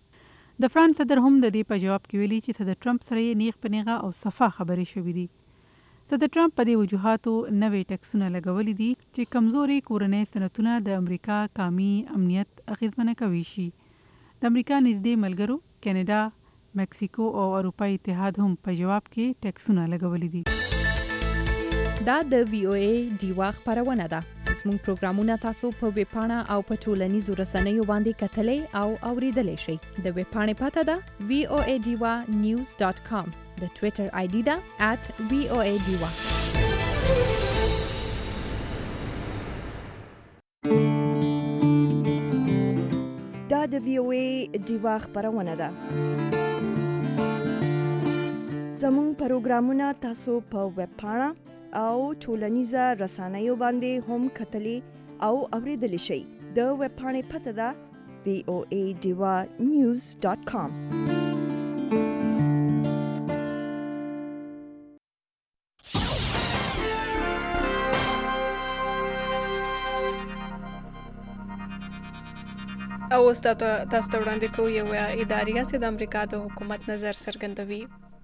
د فرانس صدر هم د دې په جواب کې ویلي چې صدر ټرمپ سره یې نیغ په نیغه او صفا خبرې شوې دي. صدر ټرمپ په دې وجوهاتو نوې ټکسونه لګولي دي چې کمزوري کورنۍ صنعتونه د امریکا قامي امنیت اغیزمنه کوي شي. د امریکا نږدې ملګرو کینیډا، مکسیکو او اروپای اتحاد هم په جواب کې ټکسونه لګولي دي. دا د وی او ای ډیوا خبرونه ده. زموږ پروګرامونه تاسو په ویب پاڼه او په ټولنیزو رسنیو باندې کتلای او اوریدلای شئ. د ویب پاڼې پته ده وی او ای ډیوا نیوز ډاټ کام. د ټوئیټر آی ډي ده ات وی او ای ډیوا. دا د وی او ای ډیوا خبرونه ده. زموږ پروګرامونه تاسو په ویب پاڼه او ټولنیزه رسنیو باندې هم کتلی او اوریدلی شئ. د ویب پاڼې پته ده وی او ای ډیوا نیوز ډاټ کام. او اوس تاسو ته وړاندې کوو یو اداریه چې د امریکا د حکومت نظر څرګندوي.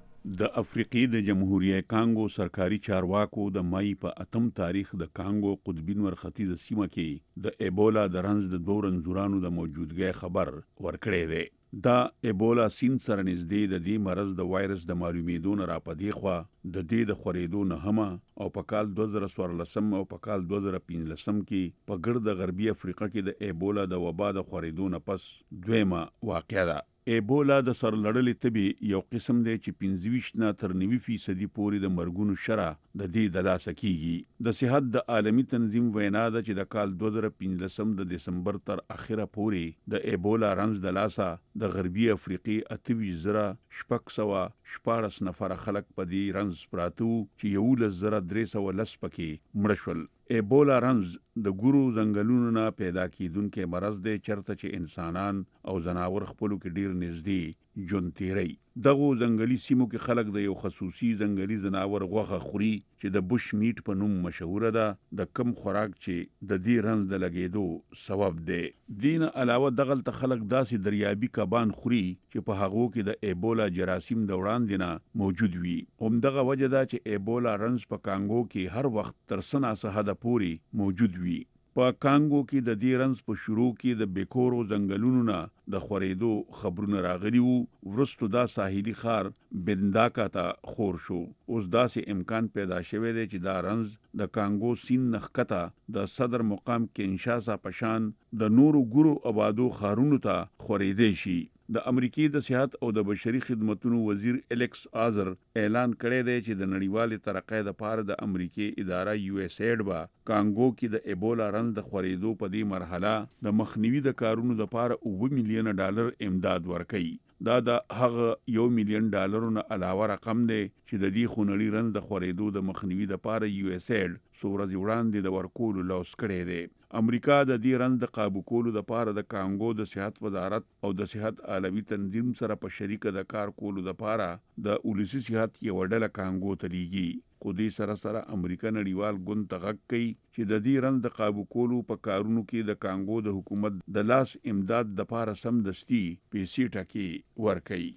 د افریقې د جمهوریه کانګو سرکاري چارواکو د مای په اتم تاریخ د کانګو قطبین ورختیزه سیمه کې د ایبولا د رنځ د دوه رنځورانو د موجودګۍ خبر ورکړی دی. دا ایبولا سین سره نږدې د دې مرض د وایرس د معلومېدو نه راپدې خوا د دې د خورېدو نهمه او په کال دوه زره څوارلسم او په کال دوه زره پنځلسم کې په ګرد غربي افریقا کې د ایبولا د وبا د خورېدو نه پس دویمه واقعه ده. ایبولا د سر لړلې تبي یو قسم دی چې پنځه ویشت نه تر نوي فیصدي پورې د مرګونو شره د دې د لاسه کیږي. د صحت د عالمي تنظیم وینا ده چې د کال دوه زره پنځلسم د دسمبر تر اخره پورې د ایبولا رنځ د لاسه د غربي افریقې اته ویشت زره شپږ سوه شپاړس نفره خلک په دې رنځ پراته چې یولس زره درې سوه لس پکې مړه شول. ایبولا رنځ د ګورو ځنګلونو نه پیدا کیدونکې مرض دی چرته چې انسانان او ځناور خپلو کې ډیر نږدې ژوند تیری. دغه ځنګلي سیمو کې خلک د یو خصوصي ځنګلي ځناور غوښه خوري چې د بوش میټ په نوم مشهوره ده. د کم خوراک چې د دې رنځ د لګېدو سبب دی. دین علاوه دغه ته خلک داسې دریابي کبان خوري چې په هغو کې د ایبولا جراثیم د وړاندې نه موجود وي. همدغه وجه ده چې ایبولا رنځ په کانګو کې هر وخت تر سنا حده پورې موجود وي. په کانګو کې د دې رنځ په شروع کې د بیکورو ځنګلونو نه د خورېدو خبرونه راغلي وو. وروسته دا ساحلي ښار بنداکا ته خور شو. اوس داسې امکان پیدا شوی دی چې دا رنځ د کانګو سیند نه ښکته د صدر مقام کینشاسا په شان د نورو ګورو آبادو ښارونو ته خورېدی شي. د امریکای د صحت او د بشري خدماتو وزیر الیکس آزر اعلان کړی دی چې د نړیوالې ترقۍ لپاره د امریکای اداره یو اس ایډ با کانګو کې د ایبولا رنځ د خورېدو په دې مرحله د مخنیوي د کارونو لپاره اوه میلیون ډالر امداد ورکړي. دا د هغه یو میلیون ډالرو نه علاوه رقم دی چې د دې خونړي رنځ د خورېدو د مخنیوي لپاره یو اس ایډ څو ورځې وړاندې د ورکولو لوس کړی دی. امریکا د دې رنځ د قابو کولو لپاره د کانګو د صحت وزارت او د صحت عالمي تنظیم سره په شریکه د کار کولو لپاره د اولسي صحت یو ډله کانګو ته لیږي. خو دې سره سره امریکا نړیوال ګوند ته غږ کوي چې د دې رنځ د قابو کولو په کارونو کې د کانګو د حکومت د لاس امداد لپاره سمدستي پیسې ټاکي ورکړي.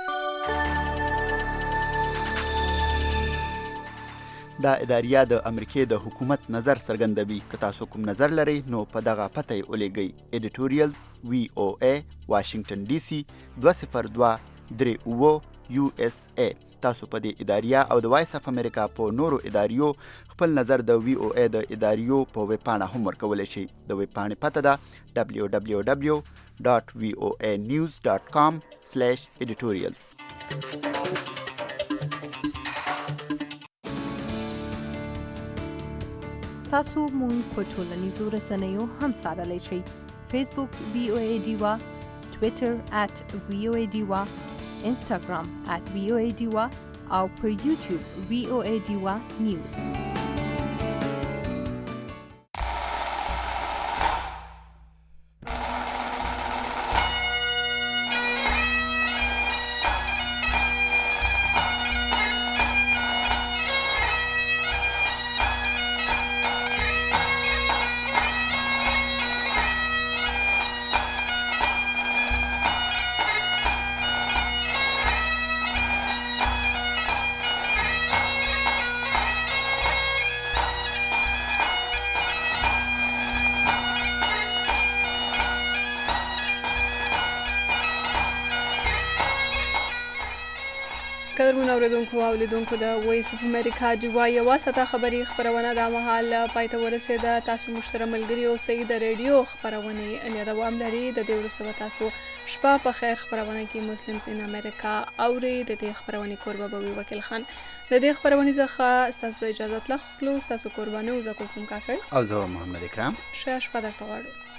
دا اداریه د امریکای د حکومت نظر څرګندوي. که تاسو کوم نظر لرئ نو په دغه پته یې ولیږئ. ایډیټوریال وی او ای واشنگټن ډي سي دوه صفر دوه درې اوه یو اس ای. تاسو په دې اداریه او د وایس اف امریکا په نورو اداریو خپل نظر د وی او ای د اداریو په ویب پاڼه هم ورکولی شئ. د ویب پاڼې پته ده دبلیو دبلیو دبلیو ډاټ وی او ای نیوز ډاټ کام سلیش ایډیټوریالز. تاسو مونږ په ټولنیزو رسنیو هم څارلی شئ. فیسبوک وی او ای ډیوا، ټویټر ات وی او ای ډیوا، انسټاګرام ات وی او ای ډیوا او پر یوټیوب وی او ای ډیوا نیوز. محترمو اوریدونکو او لیدونکو د وایس اف امریکا ډیوا یوه ساعته خبري خبرونه د مهال پای ته ورسېده. تاسو مشترک ملګري اوسئ. د ریډیو خبرونه نه دوام لري. د دې وروسته تاسو شپه په خیر خبرونه کې مسلمز ان امریکا اوري. د دې خبرونه کوربه به وکیل خان د دې خبرونه څخه تاسو اجازه تلخلو. تاسو قربانو زکو څنګه کاکړ او زه محمد اکرام ښه شپه درته غواړم.